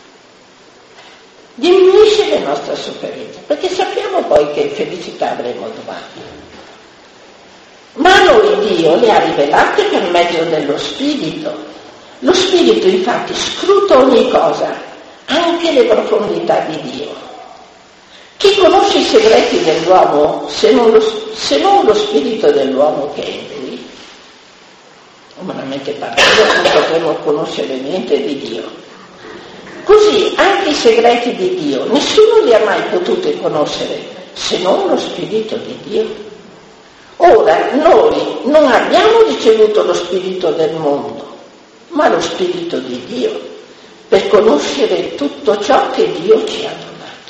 Diminuisce le nostre sofferenze, perché sappiamo poi che felicità avremo domani. Ma a noi Dio le ha rivelate per mezzo dello Spirito. Lo Spirito infatti scruta ogni cosa, anche le profondità di Dio. Chi conosce i segreti dell'uomo, se non lo spirito dell'uomo che è in lui? Umanamente parlando, non potremo conoscere niente di Dio. Così anche i segreti di Dio, nessuno li ha mai potuti conoscere se non lo spirito di Dio. Ora, noi non abbiamo ricevuto lo spirito del mondo, ma lo spirito di Dio, per conoscere tutto ciò che Dio ci ha donato.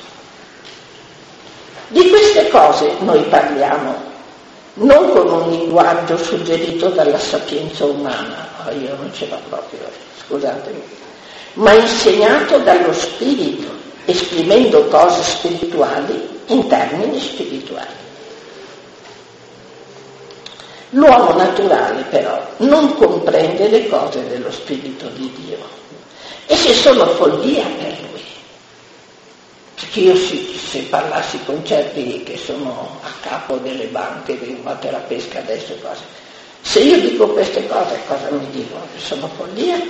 Di queste cose noi parliamo, non con un linguaggio suggerito dalla sapienza umana, io non ce l'ho proprio, scusatemi, ma insegnato dallo Spirito, esprimendo cose spirituali in termini spirituali. L'uomo naturale però non comprende le cose dello Spirito di Dio, e se sono follia per lui. Perché io se parlassi con certi che sono a capo delle banche, dei pesca adesso cose, se io dico queste cose, cosa mi dicono? Che sono follia?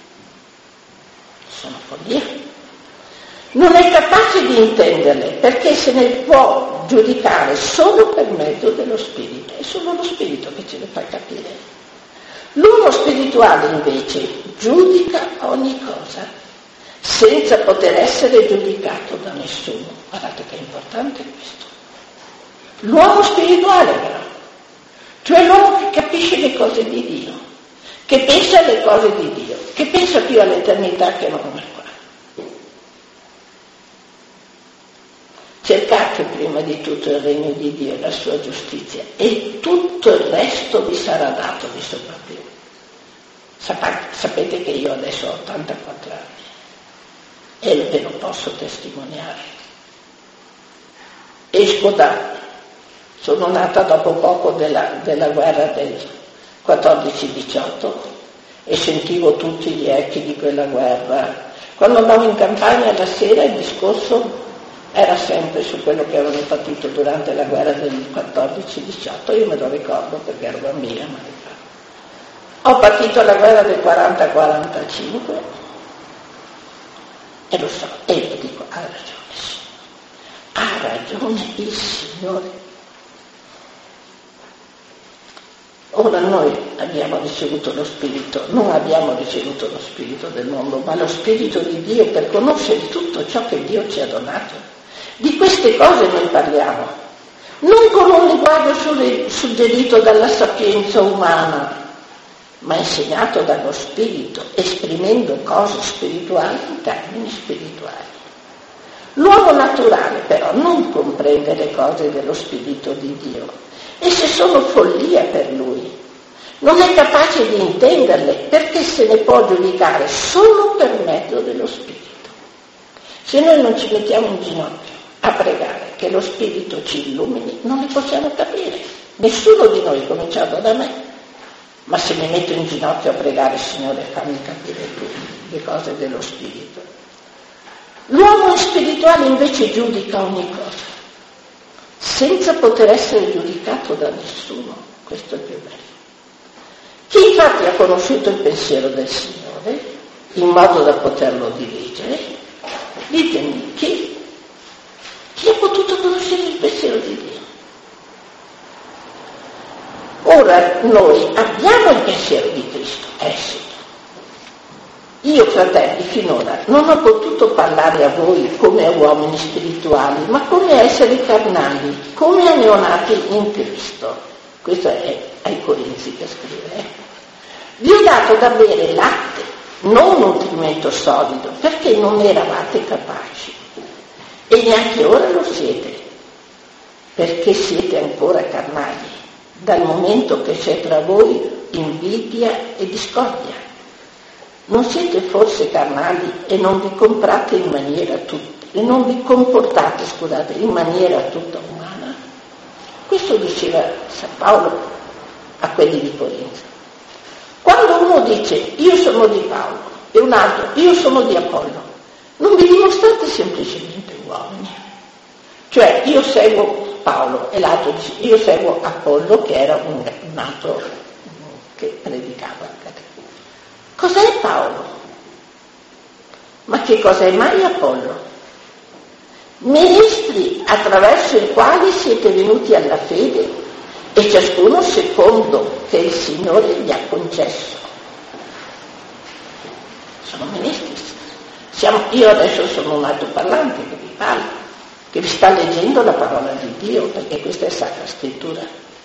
Sono follia. Non è capace di intenderle, perché se ne può giudicare solo per mezzo dello Spirito. È solo lo Spirito che ce le fa capire. L'uomo spirituale invece giudica ogni cosa senza poter essere giudicato da nessuno. Guardate che è importante questo. L'uomo spirituale però, cioè l'uomo che capisce le cose di Dio, che pensa alle cose di Dio, che pensa più all'eternità che non a qua. Cercate prima di tutto il regno di Dio e la sua giustizia, e tutto il resto vi sarà dato di sopravvivo. Sapete che io adesso ho 84 anni e ve lo posso testimoniare. Sono nata dopo poco della guerra del 14-18 e sentivo tutti gli echi di quella guerra. Quando andavo in campagna la sera il discorso era sempre su quello che avevano patito durante la guerra del 14-18, io me lo ricordo perché ero bambina, ma ho patito la guerra del 40-45 e lo so, e io dico, ha ragione il Signore. Ora noi abbiamo ricevuto lo Spirito, non abbiamo ricevuto lo Spirito del mondo, ma lo Spirito di Dio per conoscere tutto ciò che Dio ci ha donato. Di queste cose noi parliamo, non con un linguaggio suggerito dalla sapienza umana, ma insegnato dallo Spirito, esprimendo cose spirituali in termini spirituali. L'uomo naturale però non comprende le cose dello Spirito di Dio, e se sono follia per lui, non è capace di intenderle, perché se ne può giudicare solo per mezzo dello Spirito. Se noi non ci mettiamo in ginocchio a pregare che lo Spirito ci illumini, non li possiamo capire. Nessuno di noi, cominciato da me, ma se mi metto in ginocchio a pregare, Signore, fammi capire tu le cose dello Spirito. L'uomo spirituale invece giudica ogni cosa, senza poter essere giudicato da nessuno. Questo è il più bello. Chi infatti ha conosciuto il pensiero del Signore, in modo da poterlo dirigere, ditemi, chi ha potuto conoscere il pensiero di Dio? Ora noi abbiamo il pensiero di Cristo, sì. Io, fratelli, finora non ho potuto parlare a voi come a uomini spirituali, ma come esseri carnali, come a neonati in Cristo. Questo è ai Corinzi che scrive. Vi ho dato da bere latte, non nutrimento solido, perché non eravate capaci. E neanche ora lo siete, perché siete ancora carnali, dal momento che c'è tra voi invidia e discordia. Non siete forse carnali e non vi comportate in maniera tutta umana? Questo diceva San Paolo a quelli di Corinto. Quando uno dice io sono di Paolo e un altro io sono di Apollo, non vi dimostrate semplicemente uomini. Cioè io seguo Paolo e l'altro dice io seguo Apollo, che era un altro che predicava. Cos'è Paolo? Ma che cos'è mai Apollo? Ministri attraverso i quali siete venuti alla fede e ciascuno secondo che il Signore gli ha concesso. Sono ministri. Io adesso sono un altoparlante che vi parla, che vi sta leggendo la parola di Dio, perché questa è Sacra Scrittura.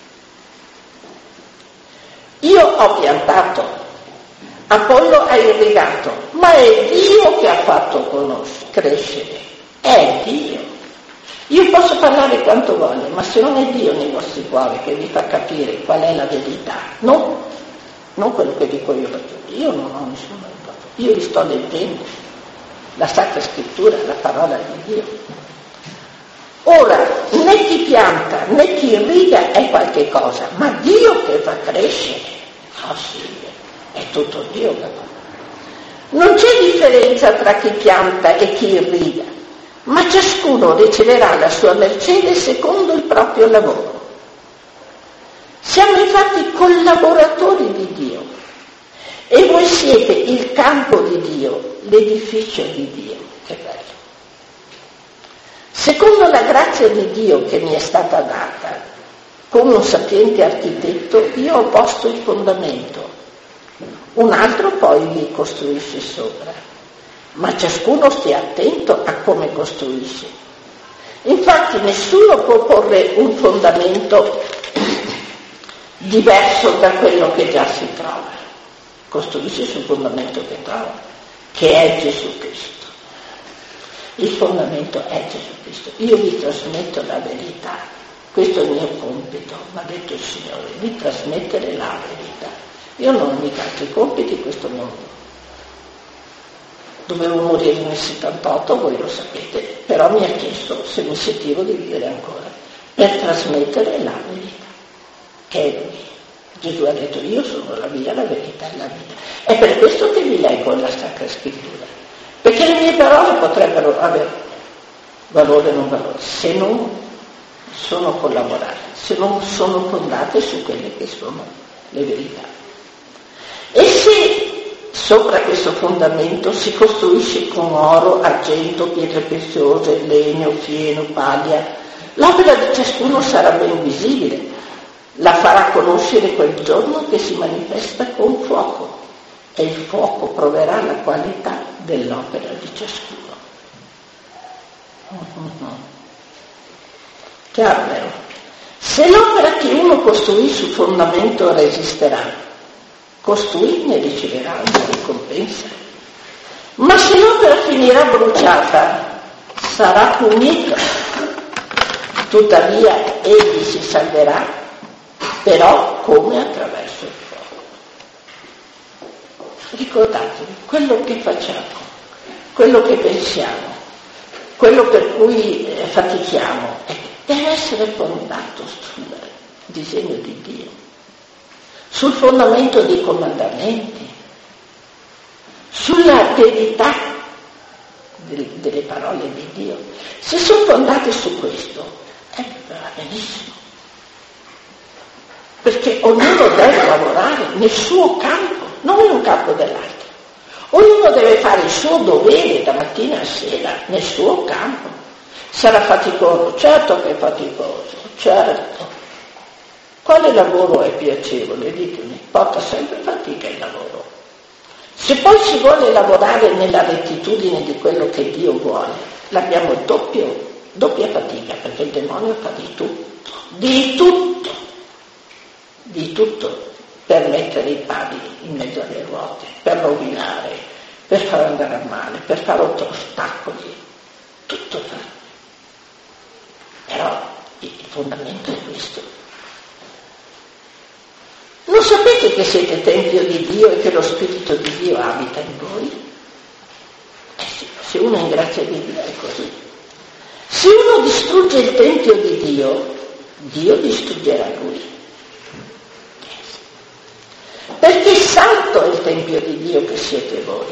Io ho piantato, Apollo ha irrigato, ma è Dio che ha fatto crescere, è Dio. Io posso parlare quanto voglio, ma se non è Dio nei vostri cuori che vi fa capire qual è la verità, non quello che dico io, perché io non ho nessuno aiutato, io vi sto leggendo la Sacra Scrittura, la parola di Dio. Ora, né chi pianta né chi irriga è qualche cosa, ma Dio che fa crescere, sì, è tutto Dio che fa. Non c'è differenza tra chi pianta e chi irriga, ma ciascuno riceverà la sua mercede secondo il proprio lavoro. Siamo infatti collaboratori di Dio e voi siete il campo di Dio, l'edificio di Dio. Che bello! Secondo la grazia di Dio che mi è stata data, come un sapiente architetto, io ho posto il fondamento, un altro poi vi costruisce sopra, ma ciascuno stia attento a come costruisce. Infatti nessuno può porre un fondamento diverso da quello che già si trova, costruisce sul fondamento che trova, che è Gesù Cristo. Il fondamento è Gesù Cristo. Io vi trasmetto la verità, questo è il mio compito, mi ha detto il Signore, di trasmettere la verità. Io non ho mica altri compiti in questo mondo. Dovevo morire nel 78, voi lo sapete, però mi ha chiesto se mi sentivo di vivere ancora, per trasmettere la verità, che è Lui. Gesù ha detto io sono la via, la verità e la vita. È per questo che vi leggo la Sacra Scrittura, perché le mie parole potrebbero avere valore o non valore, se non sono collaborate, se non sono fondate su quelle che sono le verità. E se sopra questo fondamento si costruisce con oro, argento, pietre preziose, legno, fieno, paglia, l'opera di ciascuno sarà ben visibile, la farà conoscere quel giorno che si manifesta con fuoco, e il fuoco proverà la qualità dell'opera di ciascuno. Chiaro, vero? Se l'opera che uno costruì sul fondamento resisterà, costui ne riceverà una ricompensa. Ma se l'opera finirà bruciata, sarà punito. Tuttavia egli si salverà, però come attraverso il fuoco. Ricordatevi, quello che facciamo, quello che pensiamo, quello per cui fatichiamo, deve essere fondato sul disegno di Dio, sul fondamento dei comandamenti, sulla verità delle parole di Dio. Se sono fondate su questo, va benissimo, perché ognuno deve lavorare nel suo campo, non in un campo dell'altro. Ognuno deve fare il suo dovere da mattina a sera nel suo campo. Sarà faticoso, certo che è faticoso, certo. Quale lavoro è piacevole? Ditemi, porta sempre fatica il lavoro. Se poi si vuole lavorare nella rettitudine di quello che Dio vuole, l'abbiamo doppia fatica, perché il demonio fa di tutto per mettere i pali in mezzo alle ruote, per rovinare, per far andare a male, per fare ostacoli, tutto fa. Però il fondamento è questo. Non sapete che siete tempio di Dio e che lo Spirito di Dio abita in voi? Sì, se uno è in grazia di Dio è così. Se uno distrugge il tempio di Dio, Dio distruggerà lui. Perché santo è il tempio di Dio che siete voi.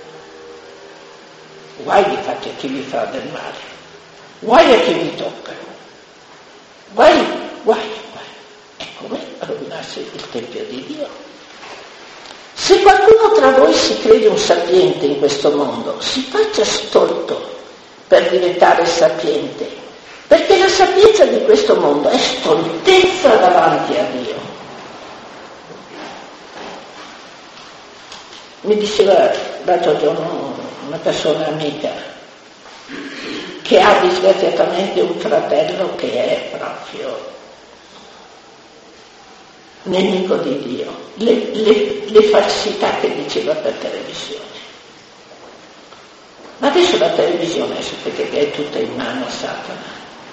Guai di fatti a chi vi fa del male, guai a chi vi tocca, guai. È come rovinarsi il tempio di Dio. Se qualcuno tra voi si crede un sapiente in questo mondo, si faccia stolto per diventare sapiente, perché la sapienza di questo mondo è stoltezza davanti a Dio. Mi diceva l'altro giorno una persona amica che ha disgraziatamente un fratello che è proprio nemico di Dio, le falsità che diceva per televisione. Ma adesso la televisione sapete che è tutta in mano a Satana.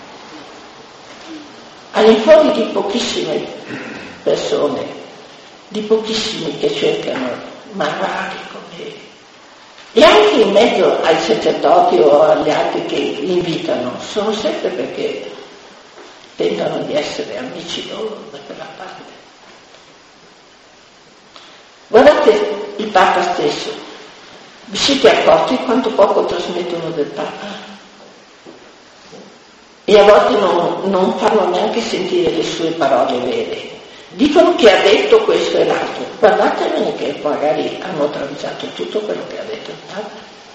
All'infuori di pochissime persone, di pochissimi che cercano magari come, e anche in mezzo ai sacerdoti o agli altri che invitano, sono sempre perché tentano di essere amici loro da quella parte. Guardate il Papa stesso, vi siete accorti quanto poco trasmettono del Papa? E a volte non fanno neanche sentire le sue parole vere. Dicono che ha detto questo e l'altro. Guardatevene che magari hanno travisato tutto quello che ha detto il Papa.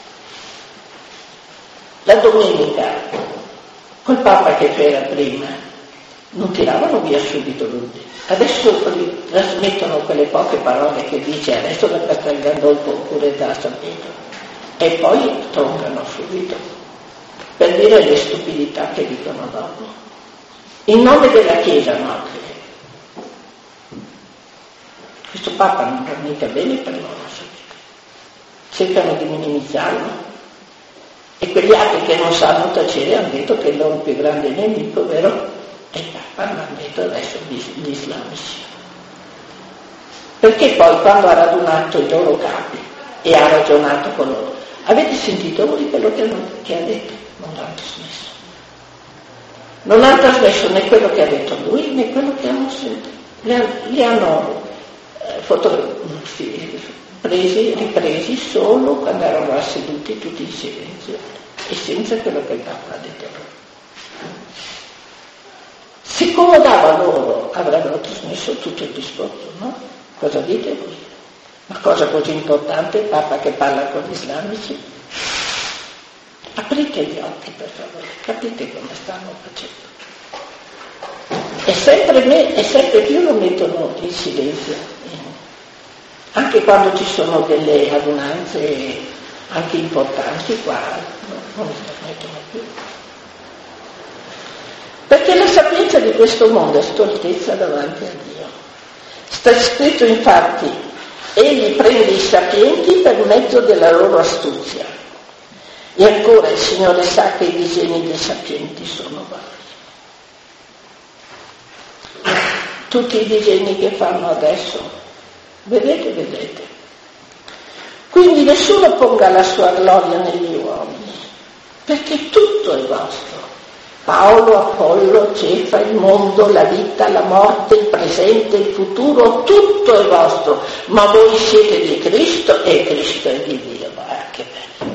La domenica, col Papa che c'era prima, non tiravano via subito lui. Adesso trasmettono quelle poche parole che dice adesso da Castel Gandolfo oppure da San Pietro e poi troncano subito per dire le stupidità che dicono dopo. In nome della Chiesa no. Questo Papa non va mica bene per loro, cercano di minimizzarlo e quegli altri che non sanno tacere hanno detto che il loro più grande nemico, vero? E il Papa l'ha detto adesso gli islamici. Perché poi quando ha radunato i loro capi e ha ragionato con loro, avete sentito voi quello che ha detto? Non l'hanno trasmesso. Non hanno trasmesso né quello che ha detto lui né quello che hanno sentito. Li hanno ripresi solo quando erano seduti tutti in silenzio e senza quello che il Papa ha detto loro. Se comodava loro avrebbero trasmesso tutto il discorso, no? Cosa dite voi? Una cosa così importante, il Papa che parla con gli islamici? Aprite gli occhi per favore, capite come stanno facendo. E sempre più lo mettono in silenzio. Anche quando ci sono delle adunanze anche importanti qua, non li trasmettono più. Perché la sapienza di questo mondo è stoltezza davanti a Dio. Sta scritto infatti, egli prende i sapienti per mezzo della loro astuzia. E ancora il Signore sa che i disegni dei sapienti sono vari. Tutti i disegni che fanno adesso, vedete. Quindi nessuno ponga la sua gloria negli uomini, perché tutto è vostro. Paolo, Apollo, Cefa, il mondo, la vita, la morte, il presente, il futuro, tutto è vostro, ma voi siete di Cristo e Cristo è di Dio. Che bello!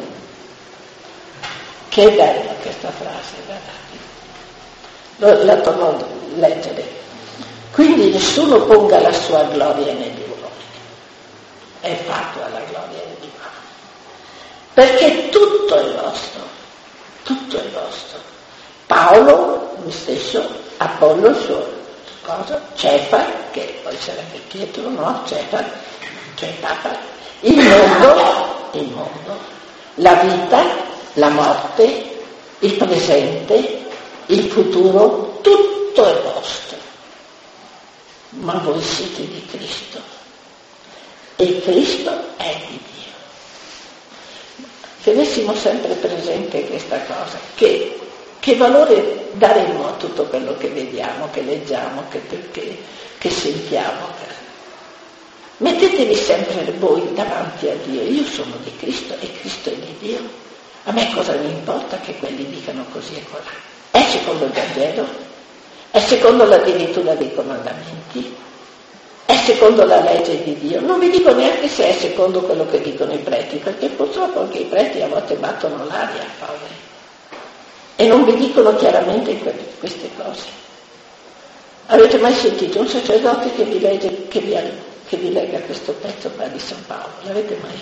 Che bella questa frase, guardate. La torno a leggere. Quindi nessuno ponga la sua gloria negli uomini, è fatta la gloria di Dio, perché tutto è vostro, tutto è vostro. Paolo, lui stesso, Apollo, cosa, Cefa, che poi sarebbe Pietro, no? Cefa, cioè Papa, il mondo, la vita, la morte, il presente, il futuro, tutto è vostro. Ma voi siete di Cristo e Cristo è di Dio. Tenessimo sempre presente questa cosa, che valore daremo a tutto quello che vediamo, che leggiamo, che sentiamo. Mettetevi sempre voi davanti a Dio. Io sono di Cristo e Cristo è di Dio. A me cosa mi importa che quelli dicano così e colà? È secondo il Vangelo? È secondo l'addirittura dei comandamenti? È secondo la legge di Dio? Non vi dico neanche se è secondo quello che dicono i preti, perché purtroppo anche i preti a volte battono l'aria, poveri, e non vi dicono chiaramente queste cose. Avete mai sentito un sacerdote che vi legga questo pezzo qua di San Paolo? L'avete mai?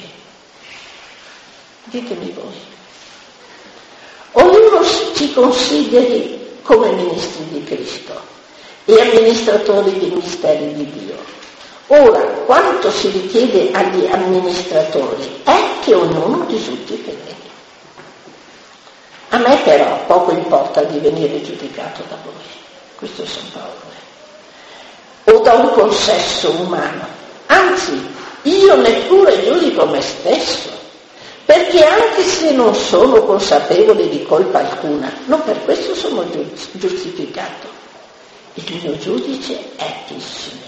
Ditemi voi. Ognuno ci consideri come ministri di Cristo e amministratori dei misteri di Dio. Ora, quanto si richiede agli amministratori è che ognuno risulti fedele. A me però poco importa di venire giudicato da voi, questo è San Paolo, o da un consesso umano, anzi io neppure giudico me stesso, perché anche se non sono consapevole di colpa alcuna, non per questo sono giustificato. Il mio giudice è il Signore.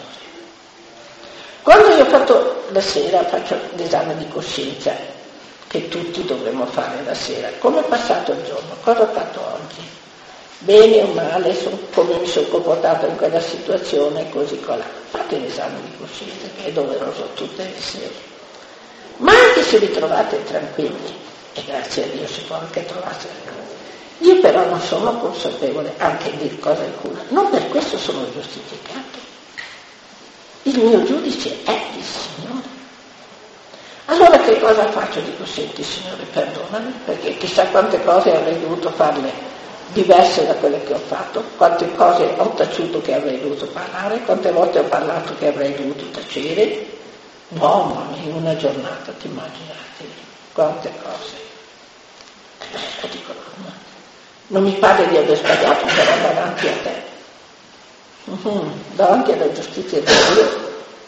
Quando io faccio l'esame di coscienza, che tutti dovremmo fare la sera, come è passato il giorno, cosa ho fatto oggi, bene o male, come mi sono comportato in quella situazione, così colà. Fate l'esame di coscienza, che è doveroso tutte le sere. Ma anche se vi trovate tranquilli, e grazie a Dio si può anche trovare tranquilli, io però non sono consapevole anche di cosa alcuna, non per questo sono giustificato. Il mio giudice è il Signore. Allora che cosa faccio? Dico, senti Signore, perdonami, perché chissà quante cose avrei dovuto farle diverse da quelle che ho fatto, quante cose ho taciuto che avrei dovuto parlare, quante volte ho parlato che avrei dovuto tacere. Mamma mia, in una giornata, ti immaginate quante cose. E dico, non mi pare di aver sbagliato, però davanti a te, davanti alla giustizia di Dio,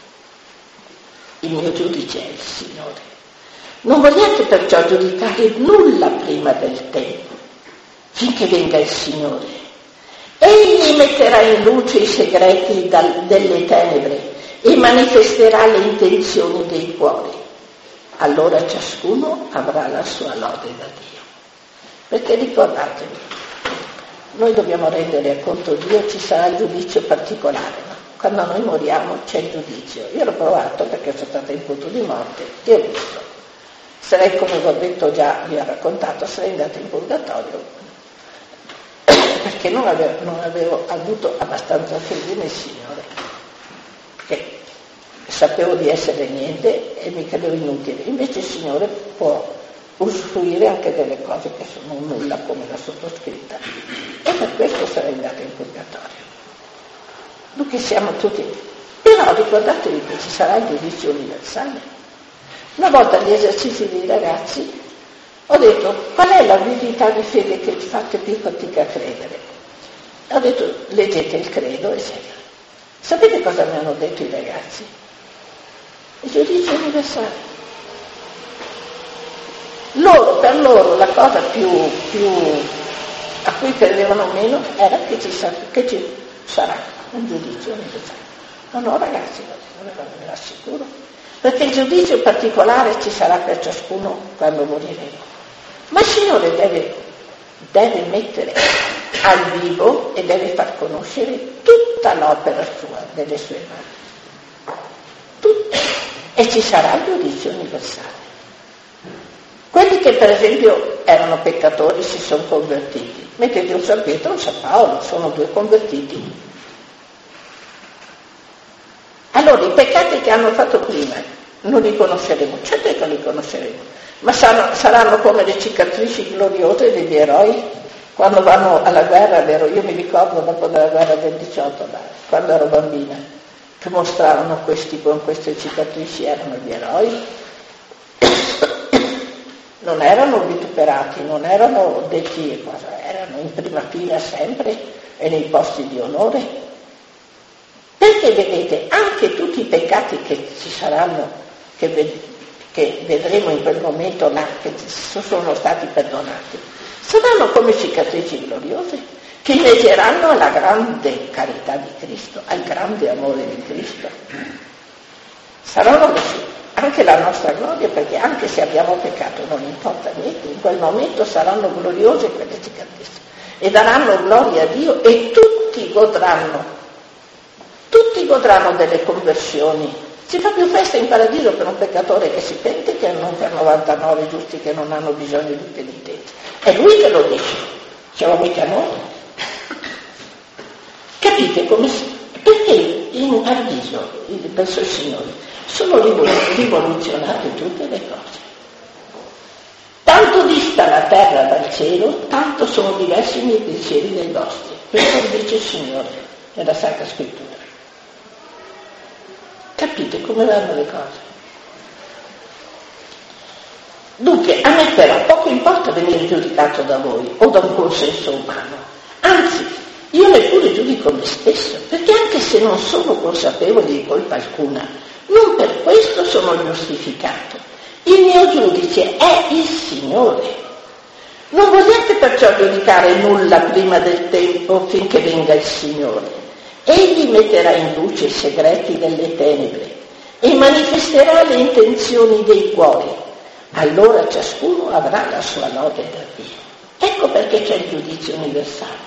il mio giudice è il Signore. Non vogliate perciò giudicare nulla prima del tempo, finché venga il Signore. Egli metterà in luce i segreti delle tenebre e manifesterà le intenzioni dei cuori. Allora ciascuno avrà la sua lode da Dio. Perché ricordatevi, noi dobbiamo rendere conto Dio, ci sarà il giudizio particolare, no? Quando noi moriamo c'è il giudizio. Io l'ho provato perché sono stata in punto di morte e ho visto. Sarei, come vi ho detto già, vi ho raccontato, sarei andata in purgatorio perché non avevo avuto abbastanza fede nel Signore, che sapevo di essere niente e mi credevo inutile. Invece il Signore può usufruire anche delle cose che sono nulla, come la sottoscritta, e per questo sarei andata in purgatorio. Dunque siamo tutti, però ricordatevi che ci sarà il giudizio universale. Una volta agli esercizi dei ragazzi ho detto, qual è la verità di fede che fate più fatica a credere? Ho detto, leggete il credo, eccetera. Sapete cosa mi hanno detto i ragazzi? Il giudizio universale. Per loro la cosa più a cui credevano meno era che ci sarà un giudizio universale. No, ragazzi, ve lo assicuro, perché il giudizio particolare ci sarà per ciascuno quando moriremo. Ma il Signore deve mettere al vivo e deve far conoscere tutta l'opera sua, delle sue mani. Tutta. E ci sarà il giudizio universale. Quelli che per esempio erano peccatori si sono convertiti. Mettete un San Pietro e un San Paolo, sono due convertiti. Allora i peccati che hanno fatto prima non li conosceremo, certo che li conosceremo, ma saranno come le cicatrici gloriose degli eroi quando vanno alla guerra, vero? Io mi ricordo dopo la guerra del 18, quando ero bambina, che mostravano questi con queste cicatrici, erano gli eroi. Non erano vituperati, non erano detti cosa, erano in prima fila sempre e nei posti di onore. Perché vedete, anche tutti i peccati che ci saranno, che vedremo in quel momento là, che sono stati perdonati, saranno come cicatrici gloriose, che inviteranno alla grande carità di Cristo, al grande amore di Cristo. Saranno anche la nostra gloria, perché anche se abbiamo peccato non importa niente, in quel momento saranno gloriose quelle cicatrici e daranno gloria a Dio e tutti godranno delle conversioni. Si fa più festa in paradiso per un peccatore che si pente che non per 99 giusti che non hanno bisogno di penitenza. È lui che lo dice, siamo mica noi. Capite come perché in paradiso verso il Signore sono rivoluzionate tutte le cose. Tanto dista la terra dal cielo, tanto sono diversi i miei pensieri dai vostri. Questo lo dice il Signore nella Sacra Scrittura. Capite come vanno le cose? Dunque, a me però poco importa venire giudicato da voi o da un consenso umano. Anzi, io neppure giudico me stesso, perché anche se non sono consapevole di colpa alcuna, non per questo sono giustificato. Il mio giudice è il Signore. Non vogliate perciò giudicare nulla prima del tempo finché venga il Signore. Egli metterà in luce i segreti delle tenebre e manifesterà le intenzioni dei cuori. Allora ciascuno avrà la sua lode da Dio. Ecco perché c'è il giudizio universale.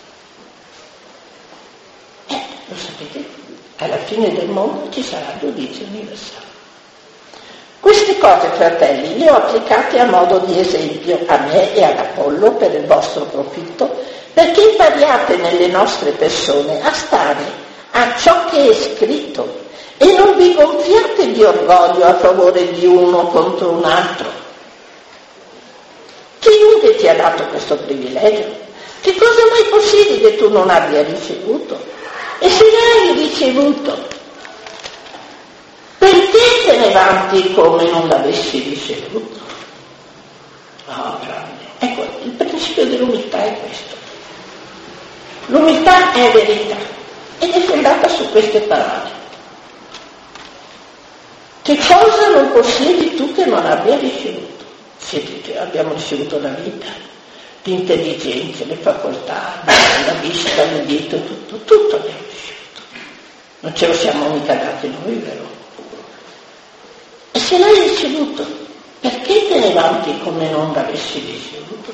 Lo sapete? Alla fine del mondo ci sarà il giudizio universale. Queste cose, fratelli, le ho applicate a modo di esempio a me e ad Apollo per il vostro profitto, perché impariate nelle nostre persone a stare a ciò che è scritto e non vi gonfiate di orgoglio a favore di uno contro un altro. Chiunque ti ha dato questo privilegio, che cosa mai possibile che tu non abbia ricevuto? E se l'hai ricevuto, perché te ne vanti come non l'avessi ricevuto? Grande. Ecco, il principio dell'umiltà è questo. L'umiltà è verità ed è fondata su queste parole. Che cosa non possiedi tu che non abbia ricevuto? Abbiamo ricevuto la vita, l'intelligenza, le facoltà, la vista, l'udito, tutto abbiamo ricevuto. Non ce lo siamo mica dati noi, vero? E se l'hai ricevuto, perché te ne vanti come non l'avessi ricevuto?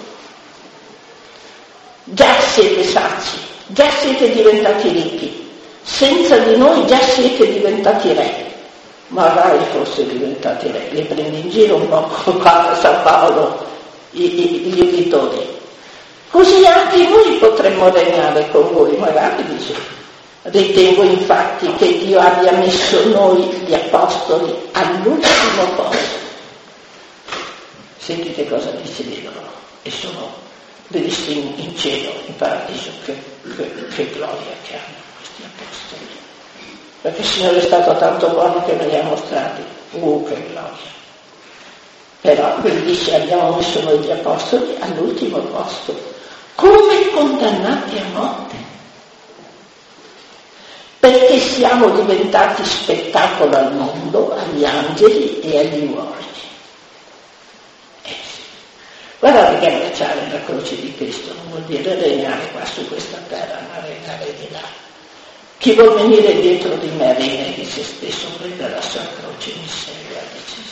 Già siete sazi, già siete diventati ricchi, senza di noi già siete diventati re. Magari fosse diventati re, li prendi in giro un po' qua a San Paolo gli uditori. Così anche noi potremmo regnare con voi, magari dice. Ritengo infatti che Dio abbia messo noi, gli apostoli, all'ultimo posto. Sentite cosa dice Dio, e sono rivisti in cielo, in paradiso, che gloria che hanno questi apostoli. Perché il Signore è stato tanto buono che me li ha mostrati. Che gloria. Però lui dice abbiamo messo noi gli apostoli all'ultimo posto, come condannati a morte. Perché siamo diventati spettacolo al mondo, agli angeli e agli uomini. Sì. Guardate che abbracciare la croce di Cristo non vuol dire regnare qua su questa terra, ma regnare di là. Chi vuol venire dietro di me rinneghi se stesso, prenda la sua croce in seria, dice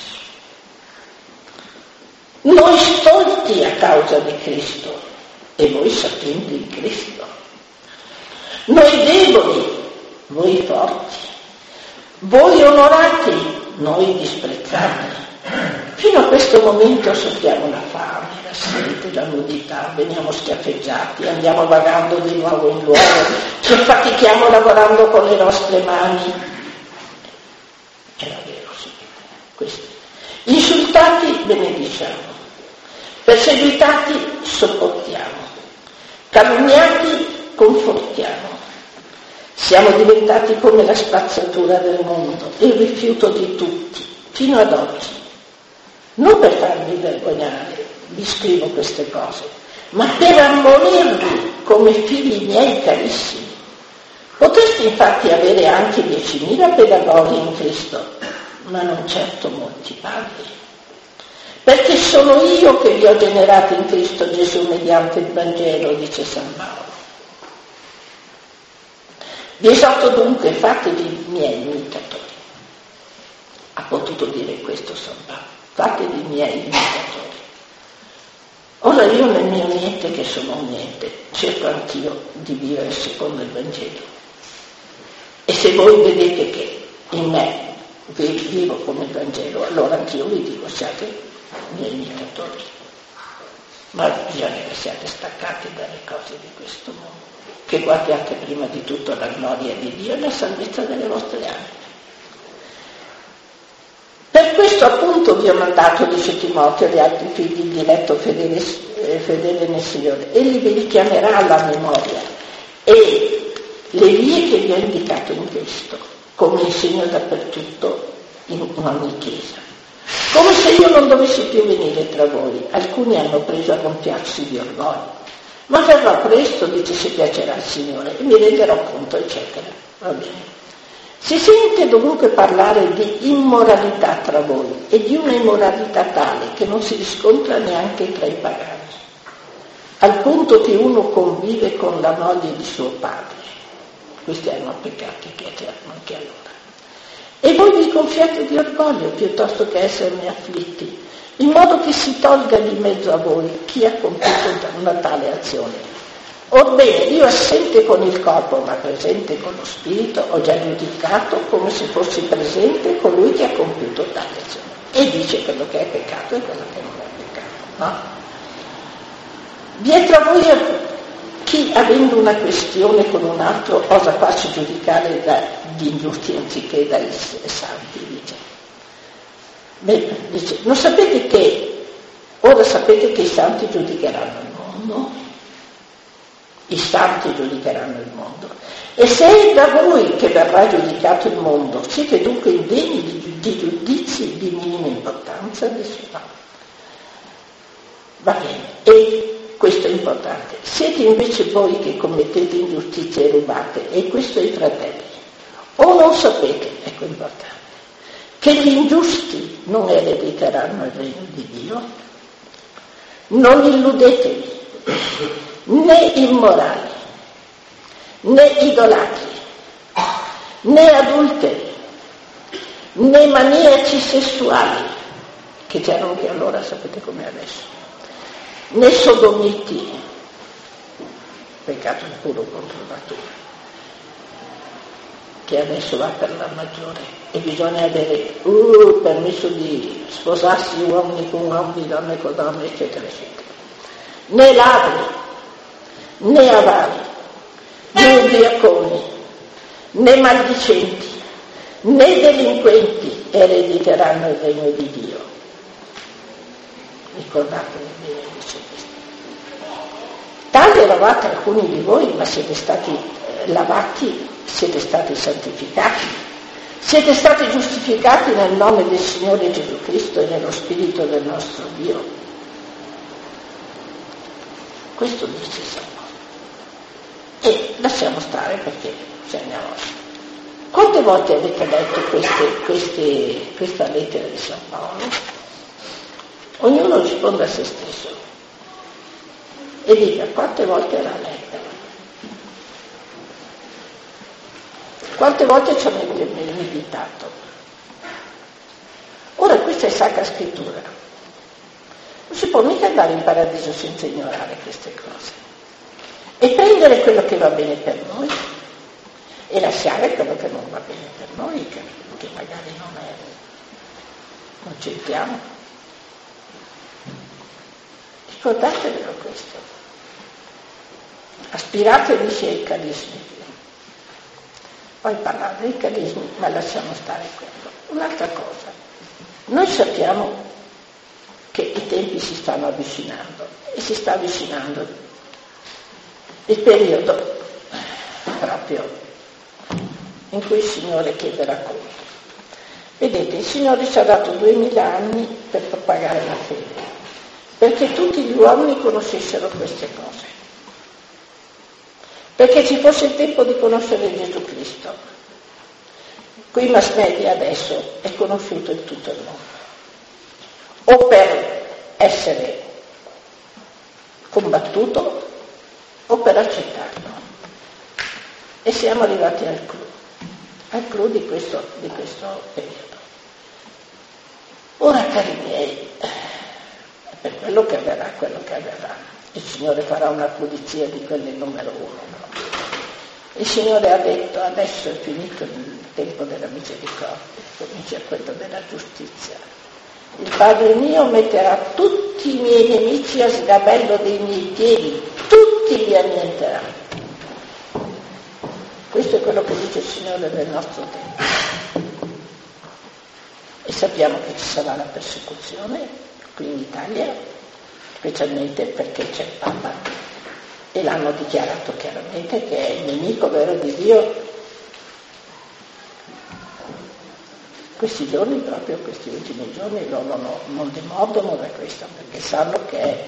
Gesù. Noi stolti a causa di Cristo e voi sapienti in Cristo. Noi deboli, voi forti. Voi onorati, noi disprezzati. Fino a questo momento soffriamo la fame, la sete, la nudità, veniamo schiaffeggiati, andiamo vagando di luogo in luogo, ci affatichiamo lavorando con le nostre mani. Era vero, sì, questo. Insultati benediciamo, perseguitati sopportiamo, Calunniati, confortiamo. Siamo diventati come la spazzatura del mondo, il rifiuto di tutti, fino ad oggi. Non per farvi vergognare, vi scrivo queste cose, ma per ammonirvi come figli miei carissimi. Potreste infatti avere anche 10.000 pedagoghi in Cristo, ma non certo molti padri. Perché sono io che vi ho generati in Cristo Gesù mediante il Vangelo, dice San Paolo. Vi esorto dunque, fatevi miei imitatori. Ha potuto dire questo San Paolo, fatevi miei imitatori. Ora io nel mio niente, che sono un niente, cerco anch'io di vivere secondo il Vangelo. E se voi vedete che in me vivo come il Vangelo, allora anch'io vi dico siate miei imitatori. Ma bisogna che siate staccati dalle cose di questo mondo, che guardiate prima di tutto la gloria di Dio e la salvezza delle vostre anime. Per questo appunto vi ho mandato, dice Timoteo, e gli altri figli, il diletto fedele nel Signore. Egli vi richiamerà alla memoria e le vie che vi ho indicato in Cristo, come insegno dappertutto in ogni chiesa. Come se io non dovessi più venire tra voi. Alcuni hanno preso a gonfiarsi di orgoglio. Ma verrò presto, dice, se piacerà il Signore, e mi renderò conto, eccetera. Va bene. Si sente dovunque parlare di immoralità tra voi e di una immoralità tale che non si riscontra neanche tra i pagani, al punto che uno convive con la moglie di suo padre. Questi erano peccati che c'erano anche allora. E voi vi gonfiate di orgoglio piuttosto che esserne afflitti, in modo che si tolga di mezzo a voi chi ha compiuto una tale azione. Orbene, io assente con il corpo, ma presente con lo spirito, ho già giudicato come se fossi presente colui che ha compiuto tale azione. E dice quello che è peccato e quello che non è peccato, no? Vi è tra voi chi, avendo una questione con un altro, osa farsi giudicare dagli ingiusti anziché dai santi, dice. Beh, dice, non sapete che, ora sapete che i santi giudicheranno il mondo? I santi giudicheranno il mondo. E se è da voi che verrà giudicato il mondo, siete dunque indegni di giudizi di minima importanza? No. Va bene, e questo è importante. Siete invece voi che commettete ingiustizie e rubate, e questo ai fratelli. O non sapete, ecco importante, che gli ingiusti non erediteranno il regno di Dio? Non illudetevi. Né immorali, né idolatri, né adulteri, né maniaci sessuali, che c'erano anche allora, sapete come adesso, né sodomiti, peccato puro contro natura, che adesso va per la maggiore e bisogna avere permesso di sposarsi uomini con uomini, donne con donne, eccetera, eccetera. Né ladri, né avari, né ubriaconi, né maldicenti, né delinquenti erediteranno il regno di Dio. Ricordatevi bene, dice questo. Tali eravate alcuni di voi, ma siete stati lavati, siete stati santificati, siete stati giustificati nel nome del Signore Gesù Cristo e nello Spirito del nostro Dio. Questo dice San Paolo. E lasciamo stare perché ci andiamo. Quante volte avete letto questa lettera di San Paolo? Ognuno risponde a se stesso e dica quante volte l'ha letta, quante volte ci avete meditato. Ora questa è Sacra Scrittura, non si può mica andare in paradiso senza ignorare queste cose e prendere quello che va bene per noi e lasciare quello che non va bene per noi, che magari non c'entriamo. Ricordatevelo questo. Aspiratevi ai carismi. Poi parlare dei carismi, ma lasciamo stare quello. Un'altra cosa. Noi sappiamo che i tempi si stanno avvicinando e si sta avvicinando il periodo proprio in cui il Signore chiede racconto. Vedete, il Signore ci ha dato 2000 anni per propagare la fede, perché tutti gli uomini conoscessero queste cose, perché ci fosse il tempo di conoscere Gesù Cristo. Qui mass media adesso è conosciuto in tutto il mondo, o per essere combattuto o per accettarlo. E siamo arrivati al clou di questo periodo. Ora, cari miei, per quello che avverrà, il Signore farà una pulizia di quelle numero uno. No? Il Signore ha detto: adesso è finito il tempo della misericordia, comincia quello della giustizia. Il Padre mio metterà tutti i miei nemici a sgabello dei miei piedi, tutti li annienterà. Questo è quello che dice il Signore del nostro tempo. E sappiamo che ci sarà la persecuzione qui in Italia, specialmente perché c'è il Papa, e l'hanno dichiarato chiaramente che è il nemico vero di Dio. Questi giorni, proprio questi ultimi giorni, loro non demordono da questo, perché sanno che è.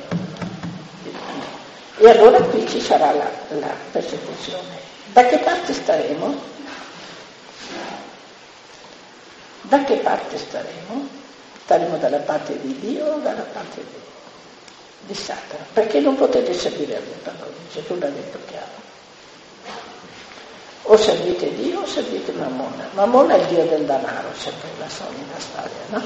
E allora qui ci sarà la persecuzione. Da che parte staremo? Da che parte staremo? Staremo dalla parte di Dio o dalla parte di Satana? Perché non potete servire a Dio, Gesù l'ha detto chiaro. O servite Dio o servite Mammona. Mammona è il Dio del denaro, sempre la solita storia, no?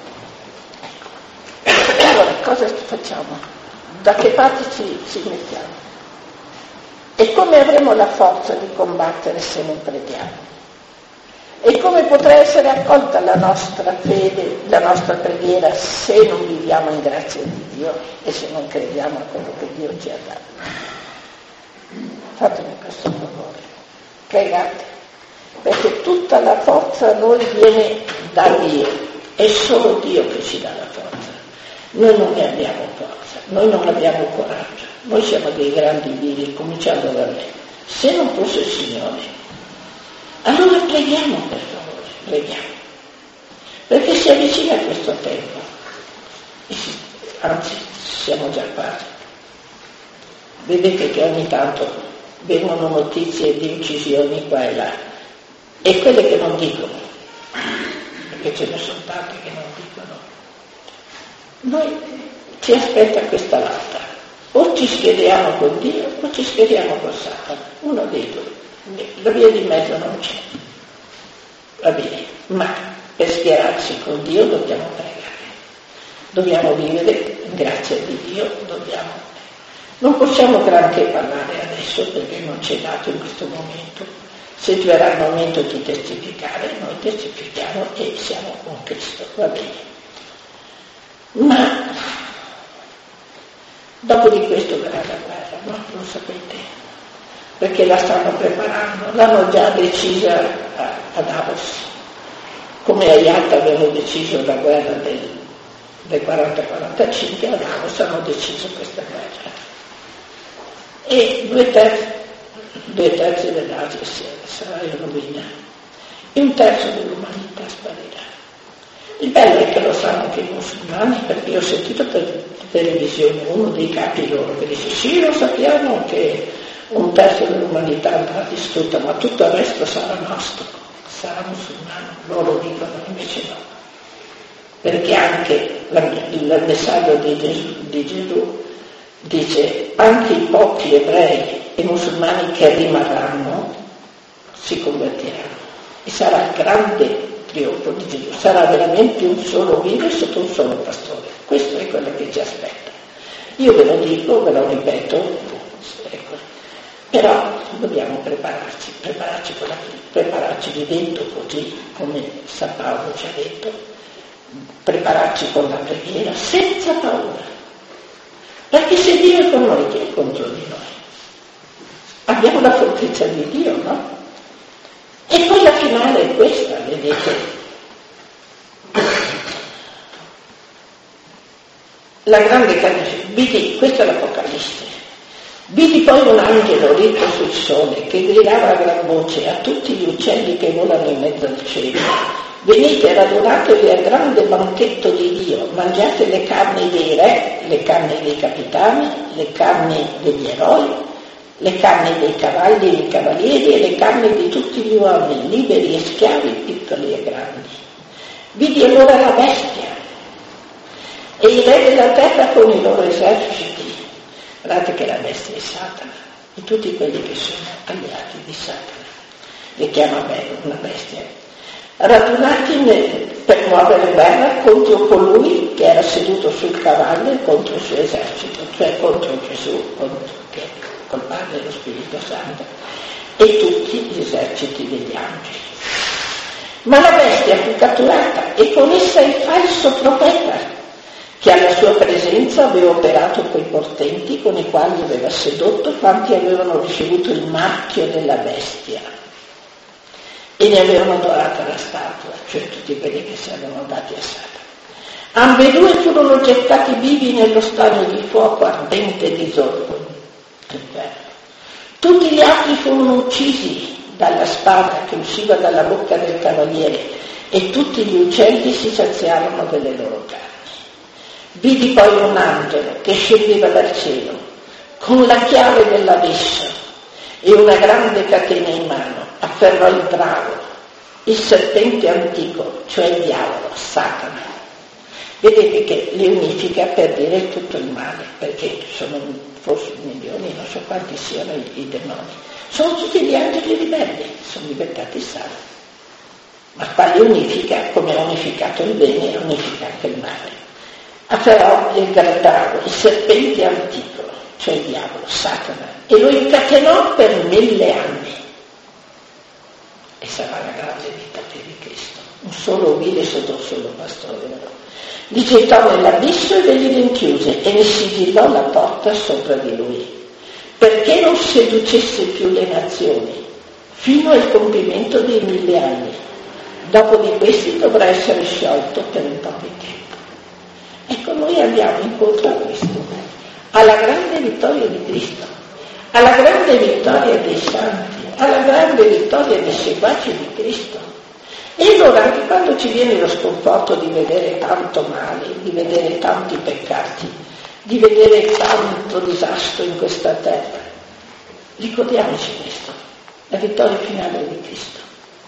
Ecco. Allora, cosa facciamo? Da che parte ci mettiamo? E come avremo la forza di combattere se non preghiamo? E come potrà essere accolta la nostra fede, la nostra preghiera, se non viviamo in grazia di Dio e se non crediamo a quello che Dio ci ha dato? Fatemi questo favore, pregate, perché tutta la forza a noi viene da Dio, è solo Dio che ci dà la forza. Noi non ne abbiamo forza, noi non abbiamo coraggio, noi siamo dei grandi vili, cominciando da me. Se non fosse il Signore, allora preghiamo, per favore, preghiamo, perché si avvicina questo tempo, anzi siamo già quasi. Vedete che ogni tanto vengono notizie di uccisioni qua e là, e quelle che non dicono, perché ce ne sono tante che non dicono. Noi ci aspetta questa lotta, o ci schieriamo con Dio o ci schieriamo con Satana, uno dei due. La via di mezzo non c'è, va bene, ma per schierarsi con Dio dobbiamo pregare, dobbiamo vivere in grazia di Dio, non possiamo granché parlare adesso perché non c'è dato in questo momento. Se ci verrà il momento di testificare, noi testifichiamo e siamo con Cristo, va bene. Ma dopo di questo verrà la guerra, no? Lo sapete? Perché la stanno preparando, l'hanno già decisa a Davos, come a Yalta avevano deciso la guerra del 40-45, a Davos hanno deciso questa guerra. E due terzi dell'Asia sarà in rovina e un terzo dell'umanità sparirà. Il bello è che lo sanno anche i musulmani, perché io ho sentito per televisione uno dei capi loro che dice: sì, lo sappiamo che un terzo dell'umanità andrà distrutta, ma tutto il resto sarà nostro, sarà musulmano. Loro dicono, invece no, perché anche il messaggio di Gesù dice: anche i pochi ebrei e musulmani che rimarranno si convertiranno, e sarà il grande trionfo di Gesù, sarà veramente un solo vivere sotto un solo pastore. Questo è quello che ci aspetta. Io ve lo dico, ve lo ripeto, ecco. Però dobbiamo prepararci vivendo così come San Paolo ci ha detto, prepararci con la preghiera senza paura, perché se Dio è con noi, chi è contro di noi? Abbiamo la fortezza di Dio, no? E poi la finale è questa, vedete? La grande carne, vedi, questa è l'Apocalisse. Vidi poi un angelo ritto sul sole che gridava a gran voce a tutti gli uccelli che volano in mezzo al cielo: venite, radunatevi al grande banchetto di Dio, mangiate le carni dei re, le carni dei capitani, le carni degli eroi, le carni dei cavalli e dei cavalieri e le carni di tutti gli uomini, liberi e schiavi, piccoli e grandi. Vidi allora la bestia e i re della terra con i loro eserciti. Guardate che la bestia è Satana e tutti quelli che sono alleati di Satana. Le chiama bello una bestia. Radunati per muovere guerra contro colui che era seduto sul cavallo e contro il suo esercito, cioè contro Gesù, col Padre e lo Spirito Santo, e tutti gli eserciti degli angeli. Ma la bestia fu catturata e con essa il falso profeta, che alla sua presenza aveva operato quei portenti con i quali aveva sedotto quanti avevano ricevuto il marchio della bestia e ne avevano adorato la statua, cioè tutti quelli che si erano dati a Satana. Ambedue furono gettati vivi nello stagno di fuoco ardente di Zorgon. Tutti gli altri furono uccisi dalla spada che usciva dalla bocca del cavaliere e tutti gli uccelli si saziarono delle loro carni. Vidi poi un angelo che scendeva dal cielo con la chiave dell'abisso e una grande catena in mano. Afferrò il drago, il serpente antico, cioè il diavolo, Satana. Vedete che le unifica per dire tutto il male, perché sono forse milioni, non so quanti siano i demoni. Sono tutti gli angeli ribelli, sono diventati Satana. Ma qua li unifica, come ha unificato il bene, unifica anche il male. Afferrò il drago, il serpente antico, cioè il diavolo, Satana, e lo incatenò per 1000 anni. E sarà la grande vita di Cristo, un solo vile sotto un solo bastone. Li gettò nell'abisso e ve li rinchiuse e ne sigillò la porta sopra di lui, perché non seducesse più le nazioni, fino al compimento dei 1000 anni. Dopo di questi dovrà essere sciolto per un po' di tempo. Ecco, noi andiamo incontro a questo, alla grande vittoria di Cristo, alla grande vittoria dei santi, alla grande vittoria dei seguaci di Cristo. E allora anche quando ci viene lo sconforto di vedere tanto male, di vedere tanti peccati, di vedere tanto disastro in questa terra, ricordiamoci questo, la vittoria finale di Cristo.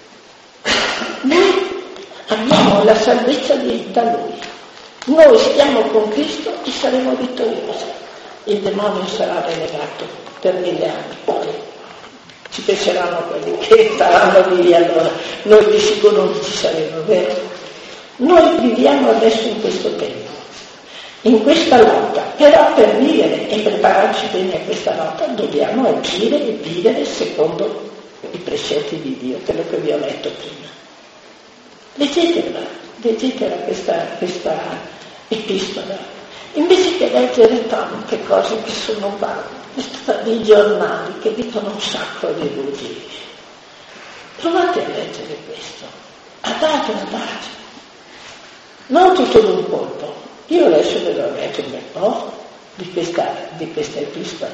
Noi abbiamo la salvezza da Lui. Noi stiamo con Cristo e saremo vittoriosi. Il demonio sarà relegato per 1000 anni, poi ci penseranno quelli che staranno lì allora. Noi di sicuro non ci saremo, vero? Noi viviamo adesso in questo tempo, in questa lotta, però per vivere e prepararci bene a questa lotta dobbiamo agire e vivere secondo i precetti di Dio, quello che vi ho letto prima. Leggetela questa epistola, invece che leggere tante cose che sono varie, dei giornali che dicono un sacco di bugie. Provate a leggere questo, adagio, non tutto d'un colpo. Io adesso ve l'ho letto un bel po' di questa epistola.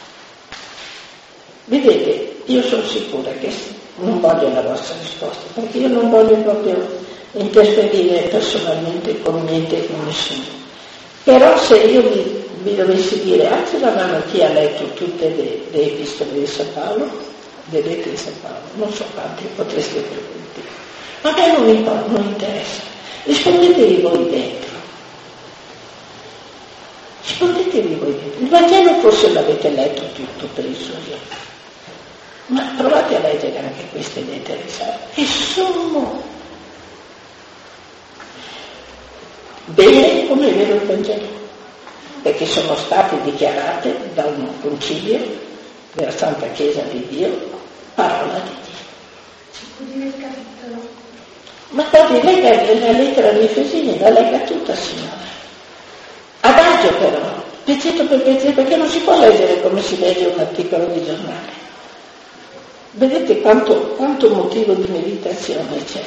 Vedete, io sono sicura che non voglio la vostra risposta, perché io non voglio proprio interferire personalmente con niente e con nessuno. Però se io vi dovessi dire, alzi la mano chi ha letto tutte le epistole di San Paolo, le lettere di San Paolo, non so quanti potreste dire, ma a me non interessa, rispondetevi voi dentro. Rispondetevi voi dentro. Il Vangelo forse l'avete letto tutto per il suo giorno, ma provate a leggere anche queste lettere, e sono bene come è vero il Vangelo, perché sono state dichiarate da un concilio della Santa Chiesa di Dio, parola di Dio. Si può dire il capitolo? Ma poi legga la lettera agli Efesini, la legga tutta, signora. Adagio però, pezzetto per pezzetto, perché non si può leggere come si legge un articolo di giornale. Vedete quanto motivo di meditazione c'è.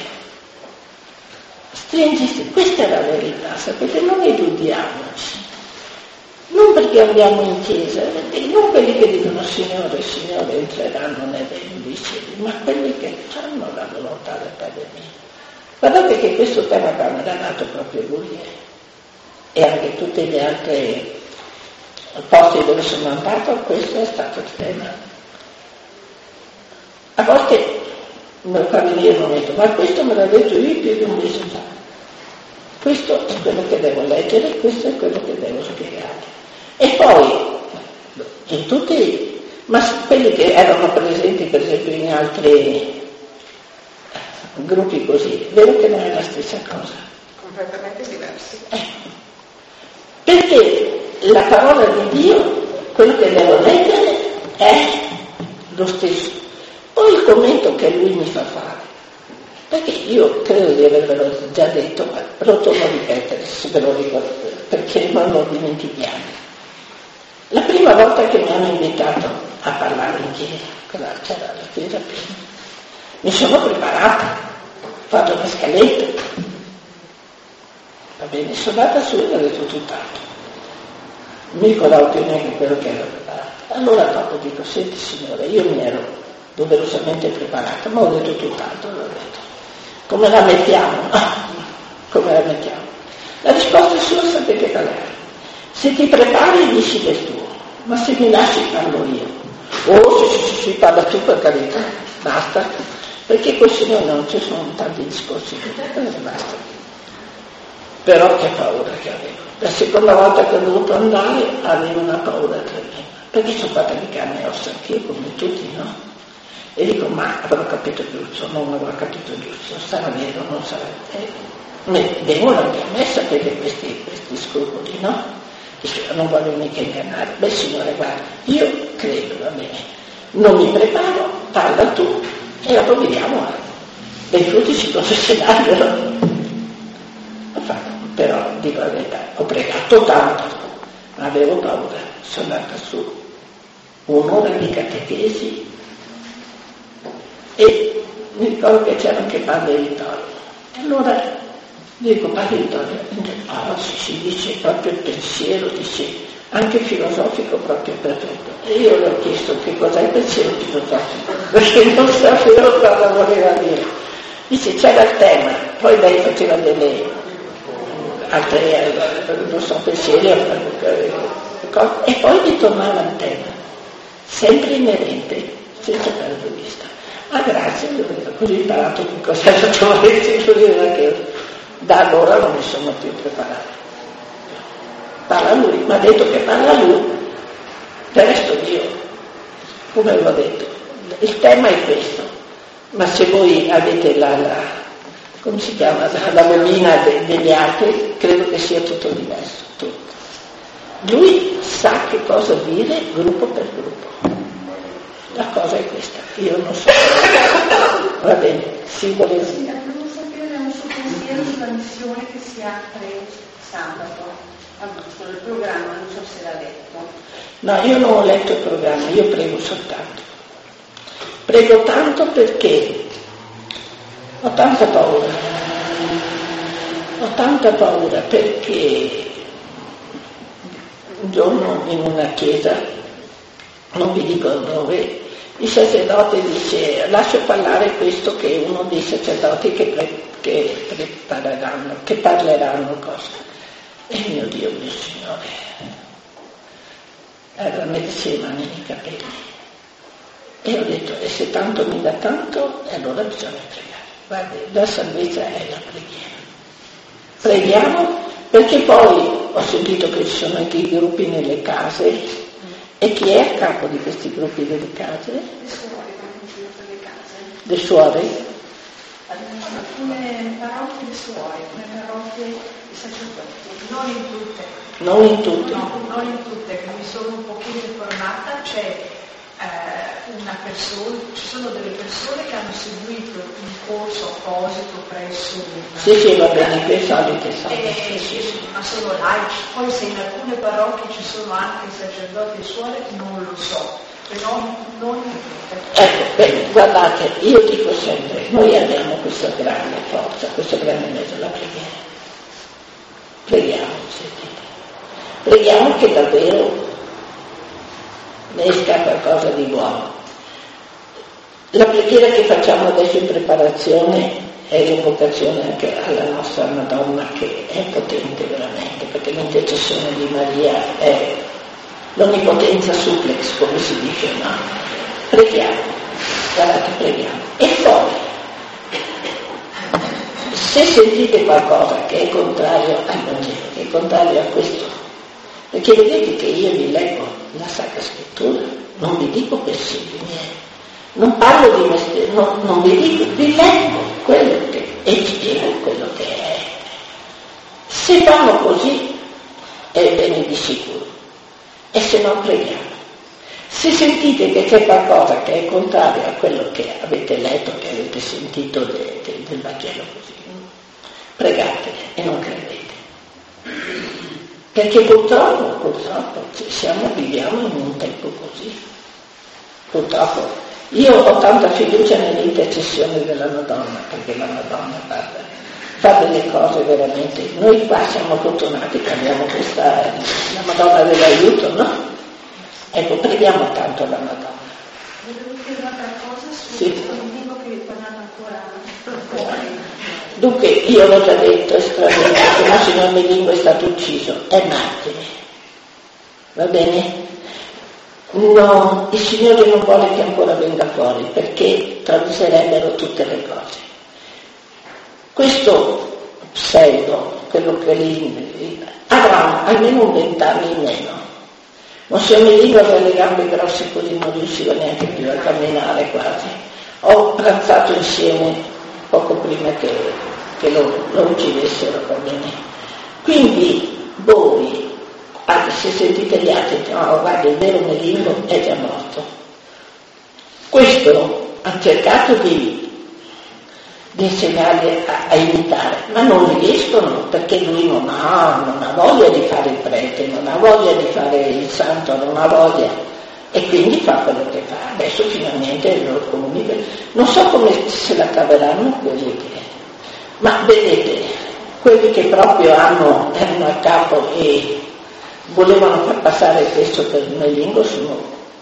Stringi, questa è la verità, sapete, non illudiamoci. Non non perché andiamo in chiesa, non quelli che dicono Signore, Signore entreranno nei regni dei cieli, ma quelli che fanno la volontà del Padre mio. Guardate che questo tema qua me l'ha dato proprio lui e anche tutti gli altri posti dove sono andato, questo è stato il tema. A volte mi fa venire il momento, ma questo me l'ha detto io più di un mese fa. Questo è quello che devo leggere, questo è quello che devo spiegare. E poi, in tutti, ma quelli che erano presenti per esempio in altri gruppi così, vedo che non è la stessa cosa. Completamente diversi. Perché la parola di Dio, quello che devo leggere, è lo stesso. Poi il commento che lui mi fa fare, perché io credo di avervelo già detto, ma lo torno a ripetere, se ve lo ricordate, perché non lo dimentichiamo. La prima volta che mi hanno invitato a parlare in chiesa, c'era la chiesa piena, mi sono preparata, ho fatto una scaletta, va bene, sono andata su e ho detto tutt'altro. Mi ricordavo più neanche quello che ero preparato. Allora dopo dico, senti Signore, io mi ero doverosamente preparata, ma ho detto tutt'altro, l'ho detto. Come la mettiamo? Come la mettiamo? La risposta sua sapete qual è? Se ti prepari dici del tuo, ma se mi lasci parlo io. Oh, si parla tu per carità, basta, perché col Signore non ci sono tanti discorsi, basta. Però che paura che avevo. La seconda volta che ho dovuto andare avevo una paura tremenda, perché sono fatta di carne e ossa anch'io come tutti, no? E dico, ma avrò capito giusto, non avrò capito giusto, sarà vero, non sarà vero. Devono anche a me sapere questi scrupoli, no? Dice, non voglio mica ingannare. Beh Signore, guarda, io credo, va bene, non mi preparo, parla tu e dopo vediamo. Dei frutti si confessionarono. Ho fatto, però dico la verità, ho pregato tanto, ma avevo paura. Sono andata su un'ora di catechesi e mi ricordo che c'era anche Padre Vittorio. Allora dico, Padre Vittorio, si dice proprio il pensiero, dice anche filosofico proprio perfetto. E io le ho chiesto che cos'è il pensiero filosofico, perché non sapevo cosa voleva dire. Dice, c'era il tema, poi lei faceva delle altre, non so, pensieri, e poi ritornava al tema, sempre inerente, senza perdere di vista. Ah, grazie, così ho imparato che cosa volessi dire, da allora non mi sono più preparato. Parla lui, mi ha detto che parla lui, del resto io, come l'ho detto, il tema è questo, ma se voi avete come si chiama, la movina degli altri, credo che sia tutto diverso, tutto. Lui sa che cosa dire gruppo per gruppo. La cosa è questa, io non so. Va bene, si vuole dire. Volevo sapere un suo pensiero sulla missione che si apre sabato a Busto, il programma, non so se l'ha letto. No, io non ho letto il programma, io prego soltanto. Prego tanto perché ho tanta paura perché un giorno in una chiesa, non vi dico dove, il sacerdote dice, lascio parlare questo che è uno dei sacerdoti che parleranno cose. E mio Dio, mio Signore, era messo le mani nei capelli. E ho detto, e se tanto mi dà tanto, allora bisogna pregare. Guardi, la salvezza è la preghiera. Preghiamo, perché poi ho sentito che ci sono anche i gruppi nelle case. E chi è a capo di questi gruppi delle case? Le suore vanno in giro per le case. Le suore? Alcune parrocchie le suore, alcune parrocchie i sacerdoti, non in tutte. Non in tutte? No, non in tutte, che mi sono un pochino informata, c'è una persona, ci sono delle persone che hanno seguito un corso apposito presso una... Sì, va bene, quei soliti ma sono laici. Poi se in alcune parrocchie ci sono anche sacerdoti e suore, non lo so, però non in tutte. Ecco, guardate, io dico sempre, noi abbiamo questa grande forza, questo grande mezzo, la preghiera. Preghiamo, sentite. Preghiamo che davvero ne esca qualcosa di buono. La preghiera che facciamo adesso in preparazione è l'invocazione anche alla nostra Madonna, che è potente veramente, perché l'intercessione di Maria è l'onnipotenza supplex, come si dice, no? Preghiamo, guardate, preghiamo. E poi, se sentite qualcosa che è contrario al Vangelo, che è contrario a questo, perché vedete che io vi leggo la Sacra Scrittura, non vi dico pensieri miei, non parlo di me stesso, non vi dico, vi leggo quello che è e spiego quello che è. Se fanno così è bene di sicuro, e se no preghiamo. Se sentite che c'è qualcosa che è contrario a quello che avete letto, che avete sentito del Vangelo così, pregate e non credete. Perché purtroppo viviamo in un tempo così. Purtroppo. Io ho tanta fiducia nell'intercessione della Madonna, perché la Madonna fa delle cose veramente. Noi qua siamo fortunati che abbiamo questa, la Madonna dell'aiuto, no? Ecco, preghiamo tanto la Madonna. Volevo dire un'altra cosa Sì. dico che è parlato ancora. Dunque, io l'ho già detto, estremamente, che Monsignor Melingo è stato ucciso, è martire. Va bene? No, il Signore non vuole che ancora venga fuori, perché traviserebbero tutte le cose. Questo pseudo, quello che lì, avrà almeno 20 anni in meno. Monsignor Melingo aveva le gambe grosse così non riusciva neanche più a camminare quasi. Ho pranzato insieme poco prima che lo uccidessero, va bene. Quindi voi, anche se sentite gli altri, no, guarda, il vero Melingo è già morto. Questo ha cercato di insegnarli a imitare, ma non riescono, perché lui non ha voglia di fare il prete, non ha voglia di fare il santo, non ha voglia, e quindi fa quello che fa. Adesso finalmente lo comunica. Non so come se la caveranno quelli che... Ma vedete, quelli che proprio erano a capo e volevano far passare questo per Melingo sono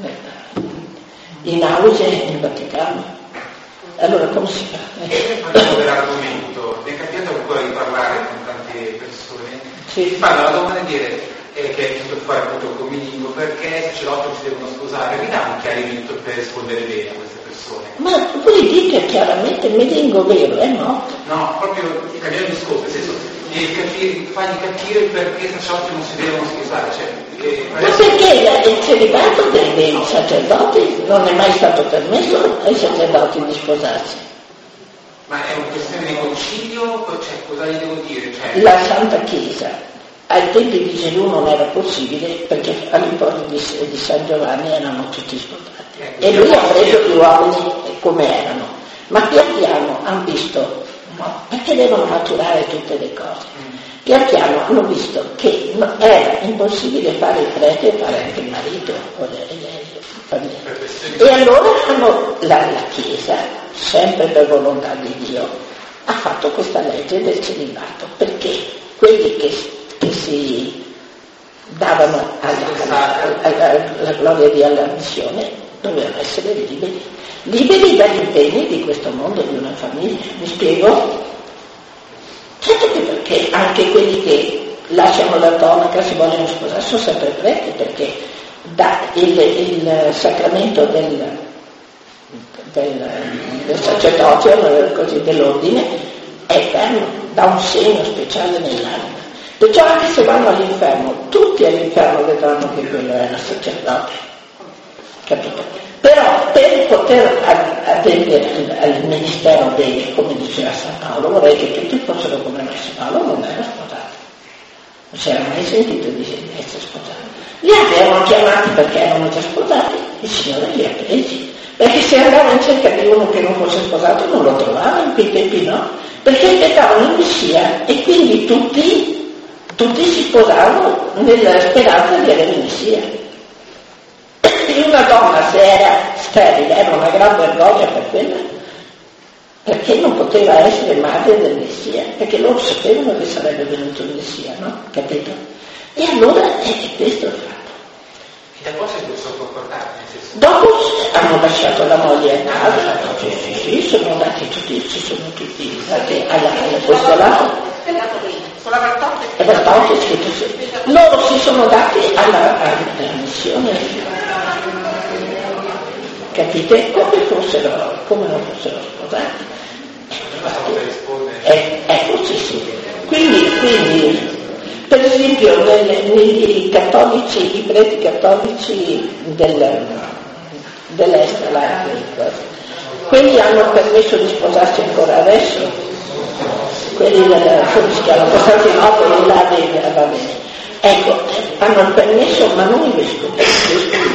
in auge in Vaticano. Allora come si fa? Parliamo dell'argomento, mi è capitato ancora di parlare con tante persone, Sì. si fanno la domanda di dire che è tutto fare appunto con Melingo, perché i sacerdoti si devono sposare, mi dà un chiarimento per rispondere bene a queste persone. Ma voi dite chiaramente Melingo vero, è morto. No, proprio cambiare il discorso, nel senso fargli capire perché i sacerdoti non si devono sposare, Ma perché il celibato dei sacerdoti non è mai stato permesso ai sacerdoti di sposarsi? Ma è una questione di concilio? Cioè, cosa gli devo dire? La Santa Chiesa ai tempi di Gesù non era possibile, perché all'importo di San Giovanni erano tutti sposati. E lui ha preso gli uomini come erano. Ma pian piano hanno visto, no, perché devono maturare tutte le cose. Pian piano hanno visto che era impossibile fare il prete e fare anche il marito. E allora la Chiesa, sempre per volontà di Dio, ha fatto questa legge del celibato, perché quelli che si davano alla gloria di alla missione dovevano essere liberi dagli impegni di questo mondo, di una famiglia. Mi spiego? Certo che perché anche quelli che lasciano la tonaca, si vogliono sposare, sono sempre preti, perché il sacramento del sacerdozio, così, dell'ordine, è eterno, dà un segno speciale nell'anima. Perciò anche se vanno all'inferno, tutti all'inferno vedranno che quello era sacerdote. Capito? Però per poter adempiere al ministero dei, come diceva San Paolo, vorrei che tutti fossero come me. San Paolo non era sposato, non si era mai sentito di essere sposato. Li avevano chiamati perché erano già sposati, il Signore li ha presi. Perché se andava in cerca di uno che non fosse sposato non lo trovava in quei tempi, no? Perché aspettavano il Messia e quindi tutti si sposavano nella speranza di avere il Messia. E una donna, se era sterile, era una gran vergogna per quella, perché non poteva essere madre del Messia, perché loro sapevano che sarebbe venuto il Messia, no? Capito? E allora questo è il fatto. E da cosa si sono comportati? Dopo hanno lasciato la moglie a casa, sì, sono andati tutti, si sono tutti dati alla questo lato. Sulla Bertotti? E Bertotti è scritto sì. Loro si sono dati alla missione, capite? Come non fossero sposati. Così sì. Quindi, per esempio, nei cattolici, i preti cattolici dell'est, quelli hanno permesso di sposarsi ancora adesso. Quelli come si chiama, Costantinopoli, là va bene. Ecco, hanno il permesso, ma non i vescovi.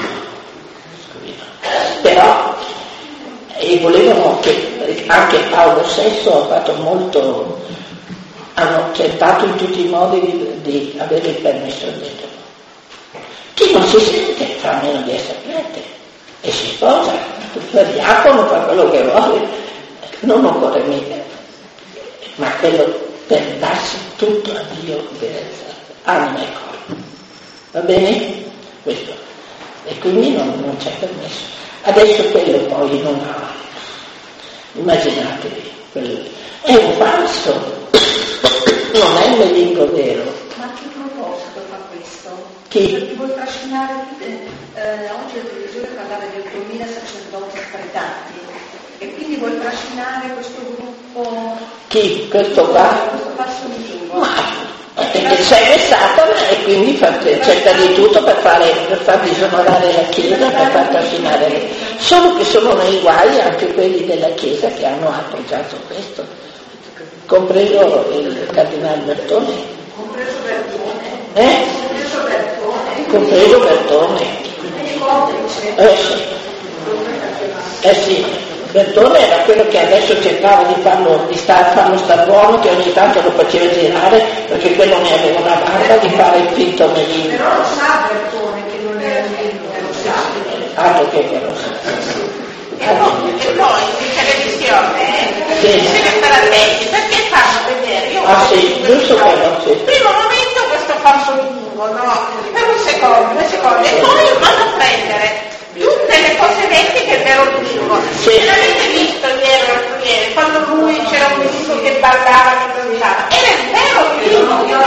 Però volevano che anche Paolo VI ha fatto molto, hanno tentato in tutti i modi di avere il permesso dentro. Chi non si sente fa meno di essere prete e si sposa, fa diacono, fa quello che vuole, non occorre mica. Ma quello per darsi tutto a Dio deve anima e corpo. Va bene? Questo. E quindi non c'è permesso. Adesso quello poi non ha. Immaginatevi, è un falso, non è il melingo vero. Ma che proposito fa questo? Chi? Perché vuol trascinare, oggi la televisione parlava di 8.000 sacerdoti stregati. E quindi vuol trascinare questo gruppo. Chi? Questo qua? Questo falso melingo. Ma perché segue Satana e quindi cerca di tutto per far disonorare la Chiesa, per far trascinare. Solo che sono nei guai anche quelli della Chiesa che hanno appoggiato questo, compreso il cardinale Bertone. Compreso Bertone. Compreso Bertone. Sì. Bertone era quello che adesso cercava di farlo star buono, che ogni tanto lo faceva girare, perché quello ne aveva una barba di fare il finto meglio. Però lo sa Bertone che non è un melingo, lo sa. Altro che lo sa. E poi in televisione Sì. bisogna stare attenti perché fanno vedere. Sì, giusto quello, sì. Primo momento questo falso melingo, no? Per un secondo, e poi vanno a prendere tutte le cose vecchie del vero melingo. Sì. L'avete visto ieri, quando lui c'era un melingo che ballava, che danzava, era il vero melingo.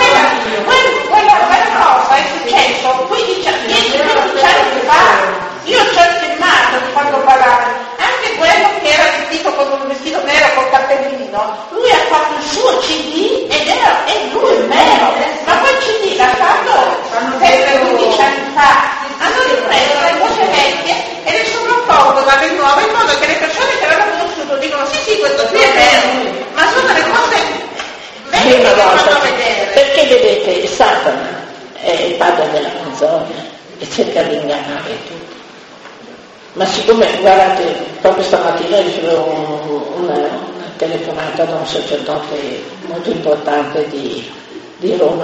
Quella cosa è successo 15 anni fa. Io ci ho filmato quando parlava, anche quello che era vestito con un vestito nero col cappellino, lui ha fatto il suo CD e lui è vero, ma quel CD l'ha fatto 15 anni fa. Hanno ripreso le cose vecchie e le sovrappongono alle nuove in modo che le persone che l'hanno conosciuto dicono sì questo qui è vero, ma sono le cose vecchie che fanno vedere. Perché vedete, Satana è il padre della menzogna e cerca di ingannare tutti. Ma siccome, guardate, proprio stamattina ricevevo una telefonata da un sacerdote molto importante di Roma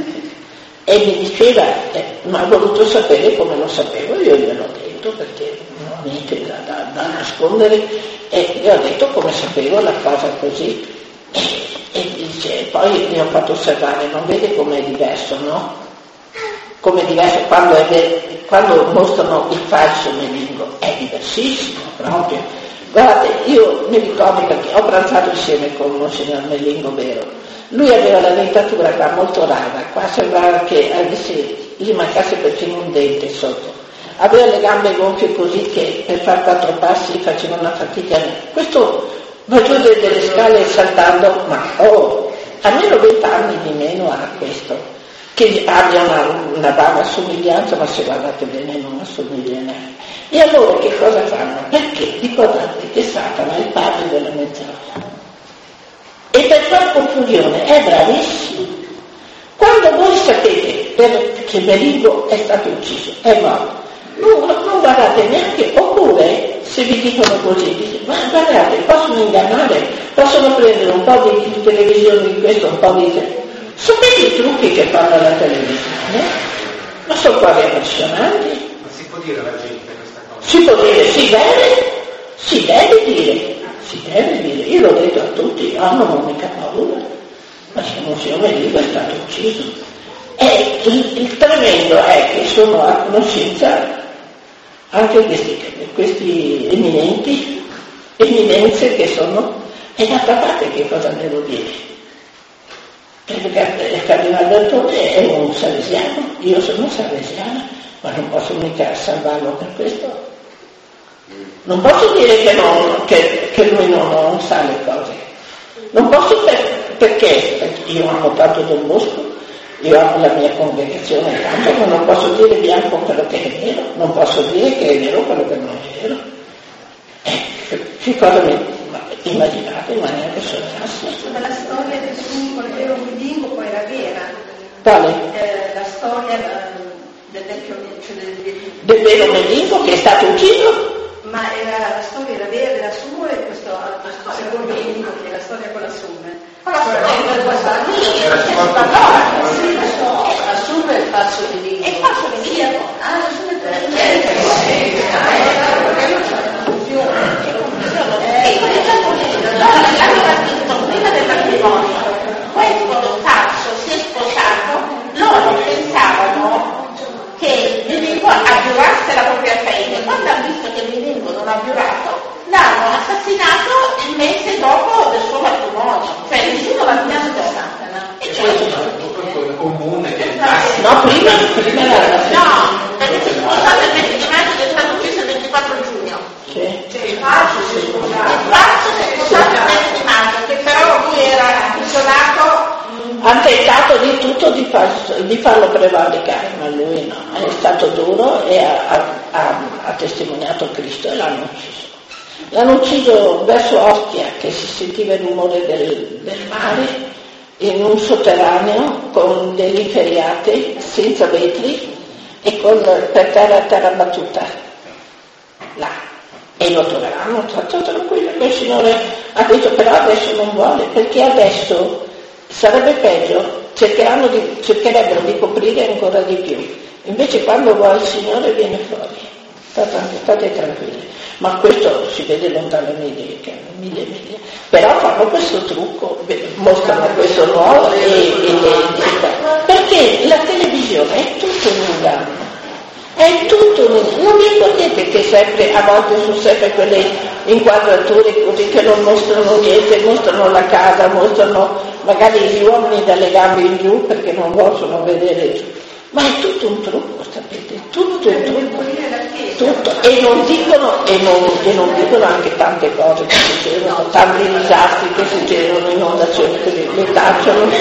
e mi diceva, ma ha voluto sapere come lo sapevo, io gliel'ho detto perché non ho niente da nascondere e gli ho detto come sapevo la cosa così e dice, poi mi ho fatto osservare, non vede com'è diverso, no? Come diverso quando mostrano il falso melingo, è diversissimo proprio. Guardate, io mi ricordo perché ho pranzato insieme con Monsignor Melingo vero. Lui aveva la dentatura qua molto rara, qua sembrava che gli mancasse persino un dente sotto. Aveva le gambe gonfie così che per far 4 passi faceva una fatica. Questo va giù delle scale saltando, ma almeno 20 anni di meno ha questo. Che abbia una vaga somiglianza, ma se guardate bene non assomiglia neanche. E allora che cosa fanno? Perché ricordate che Satana è il padre della menzogna. E per far confusione è bravissimo. Quando voi sapete che Melingo è stato ucciso, è morto, non guardate neanche, oppure se vi dicono così, dite, ma guardate, possono ingannare, possono prendere un po' di televisione di questo, un po' di... Sapete i trucchi che fanno alla televisione? Ma sono cose appassionanti. Ma si può dire alla gente questa cosa? Si può dire, si deve dire. Io l'ho detto a tutti, non ho mica paura. Ma se Monsignor Melingo è stato ucciso. E il tremendo è che sono a conoscenza anche questi eminenze che sono, e d'altra parte che cosa devo dire? Il cardinale Bertone è un salesiano, io sono salesiana, ma non posso mica salvarlo per questo. Non posso dire che lui non sa le cose. Non posso perché io amo tanto Don Bosco, io amo la mia congregazione tanto, ma non posso dire bianco quello che è vero, non posso dire che è vero quello che non è vero. Che cosa mi immaginate in maniera che sognassi? Ma la storia del suo vero Medingo poi era vera. Quale? La storia del vecchio del vero Medingo che è stato ucciso? Ma la storia era vera, era sua, e questo secondo Medingo che è la storia con la Summe. La Summe è il falso Medingo. È il falso Medingo. La Summe è prima del matrimonio, questo falso si è sposato, loro pensavano che Medingo aggiurasse la propria fede. Quando hanno visto che Medingo non ha giurato, l'hanno assassinato il mese dopo del suo matrimonio, cioè nessuno l'ha pianto. E cioè è comune che no, prima era no, perché si è sposato il 20 di maggio ed è stato ucciso il 24 giugno. Il falso si è sposato. Il falso si è sposato il 20 di maggio, che però lui era isolato. ha tentato di tutto di farlo prevaricare, ma lui no, è stato duro e ha testimoniato Cristo e l'hanno ucciso. L'hanno ucciso verso Ostia, che si sentiva il rumore del mare, in un sotterraneo con delle inferriate, senza vetri e per terra battuta, là. E lo troveranno tutto tranquillo. Il Signore ha detto però adesso non vuole, perché adesso sarebbe peggio, cercherebbero di coprire ancora di più. Invece quando vuole il Signore viene fuori. State tranquilli. Ma questo si vede lontano mille. Però fanno questo trucco, mostrano questo nuovo perché la televisione è tutto un inganno. È tutto non vi accorgete che sempre, a volte sono sempre quelle inquadrature così che non mostrano niente, mostrano la casa, mostrano magari gli uomini dalle gambe in giù perché non possono vedere giù. Ma è tutto un trucco, sapete, tutto è trucco, tutto. E non dicono anche tante cose che succedono, tanti disastri che succedono, inondazioni che le tacciano.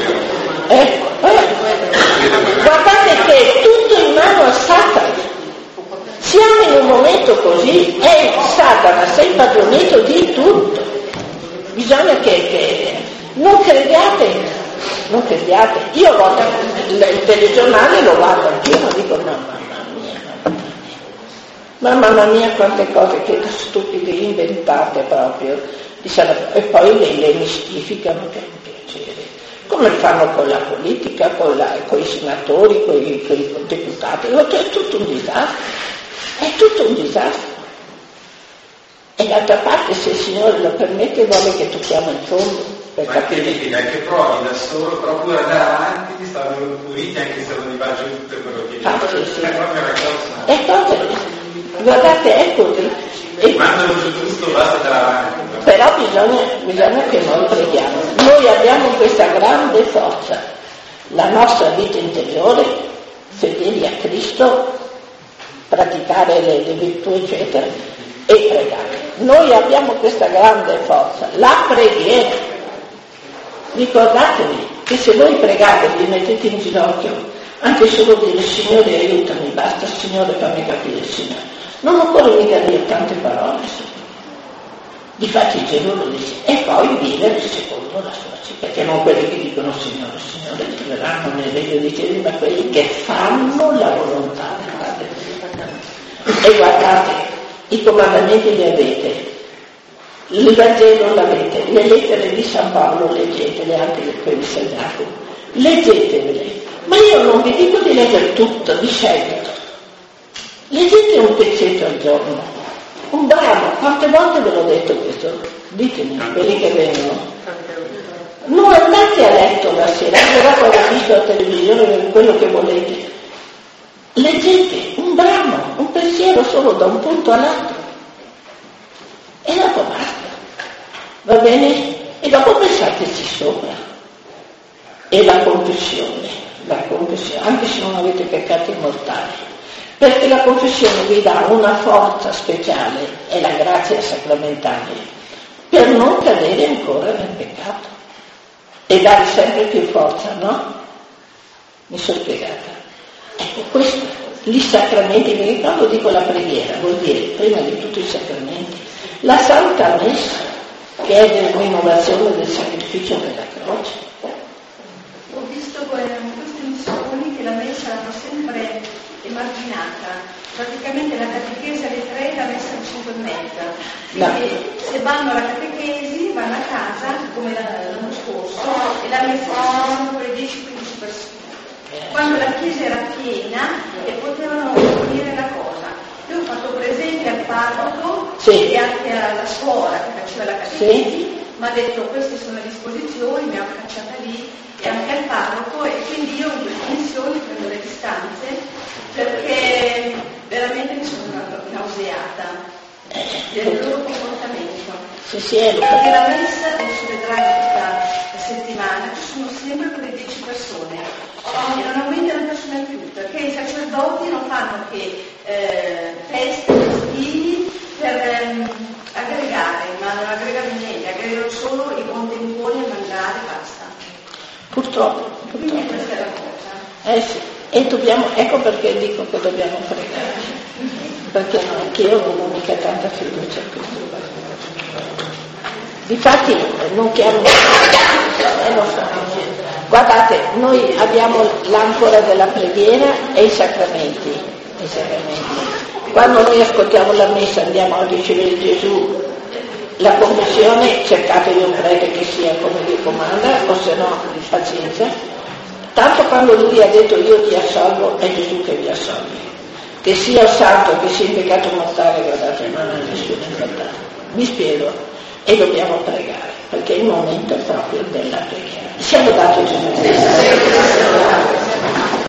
Guardate che è tutto in mano a Satana. Siamo in un momento così e Satana si è impadronito di tutto. Bisogna che non crediate. Io a volte il telegiornale lo guardo anch'io, ma dico mamma mia quante cose che stupide inventate proprio, e poi le mistificano, che è un piacere. Come fanno con la politica, con i senatori, con i deputati, è tutto un disastro. E d'altra parte, se il Signore lo permette, vuole che tocchiamo il fondo per capire. Ma è critica, che provi da solo, però pure andare avanti, ti stanno puliti anche se non gli va giù tutto quello che dicono. Sì. È proprio una cosa. È così. Guardate, è così. Mandano giù giusto, basta andare avanti. Però bisogna che noi preghiamo. Noi abbiamo questa grande forza, la nostra vita interiore, fedeli a Cristo, praticare le virtù eccetera e pregare. Noi abbiamo questa grande forza, la preghiera. Ricordatevi che se voi pregate, vi mettete in ginocchio, anche solo dire Signore aiutami, basta Signore fammi capire Signore. Non occorre mica dire tante parole. Difatti Gesù lo dice, e poi vivere secondo la sua città, perché non quelli che dicono Signore, entreranno nel regno dei cieli, ma quelli che fanno la volontà del Padre. E guardate, i comandamenti li avete, il Vangelo l'avete, le lettere di San Paolo leggetele, anche quelle di San Giacomo, leggetevele, ma io non vi dico di leggere tutto, di seguito, leggete un pezzetto al giorno. Un brano, quante volte ve l'ho detto questo? Ditemi, quelli che vengono. Non andate a letto la sera, allora quando avete visto la televisione, quello che volete. Leggete un brano, un pensiero solo da un punto all'altro. E dopo basta. Va bene? E dopo pensateci sopra. E la confessione, anche se non avete peccati mortali. Perché la confessione vi dà una forza speciale, è la grazia sacramentale, per non cadere ancora nel peccato. E dare sempre più forza, no? Mi sono spiegata. Ecco, questo, gli sacramenti, perché quando dico la preghiera vuol dire, prima di tutto i sacramenti, la Santa Messa, che è l'innovazione del sacrificio della croce. Ho visto in queste missioni che la Messa l'hanno sempre emarginata. Praticamente la catechesi alle 3 e la messa alle 5:30. Quindi se vanno alla catechesi, vanno a casa, come l'anno scorso, e la messa sono quelle 10-15 persone. Quando la chiesa era piena e potevano unire la cosa. Io ho fatto presente al parroco e anche alla suora che faceva la catechesi, mi ha detto queste sono le disposizioni, mi ha cacciata lì, e anche al parroco, e quindi io in queste missioni prendo le distanze perché veramente mi sono nauseata del loro comportamento. Perché la messa, adesso vedrai tutta la settimana, ci sono sempre quelle 10 persone e non aumentano persone più, perché i sacerdoti non fanno che feste, festini per aggregare, ma non aggregano niente, aggregano solo i contempori a mangiare e basta. Purtroppo. Quindi questa è la cosa. Sì, e dobbiamo, ecco perché dico che dobbiamo pregarci, perché anch'io non ho mica tanta fiducia in questo. Difatti non chiamo, lo so. Guardate, noi abbiamo l'ancora della preghiera e i sacramenti. Quando noi ascoltiamo la messa andiamo a ricevere Gesù. La confessione, cercatevi un prete che sia come vi comanda, o se no pazienza. Tanto quando lui ha detto io ti assolvo, è Gesù che vi assolve. Che sia santo, che sia in peccato mortale, guardate, non ha nessuno infettato. Mi spiego. E dobbiamo pregare, perché il momento è proprio della preghiera. Siamo dati a Gesù Cristo.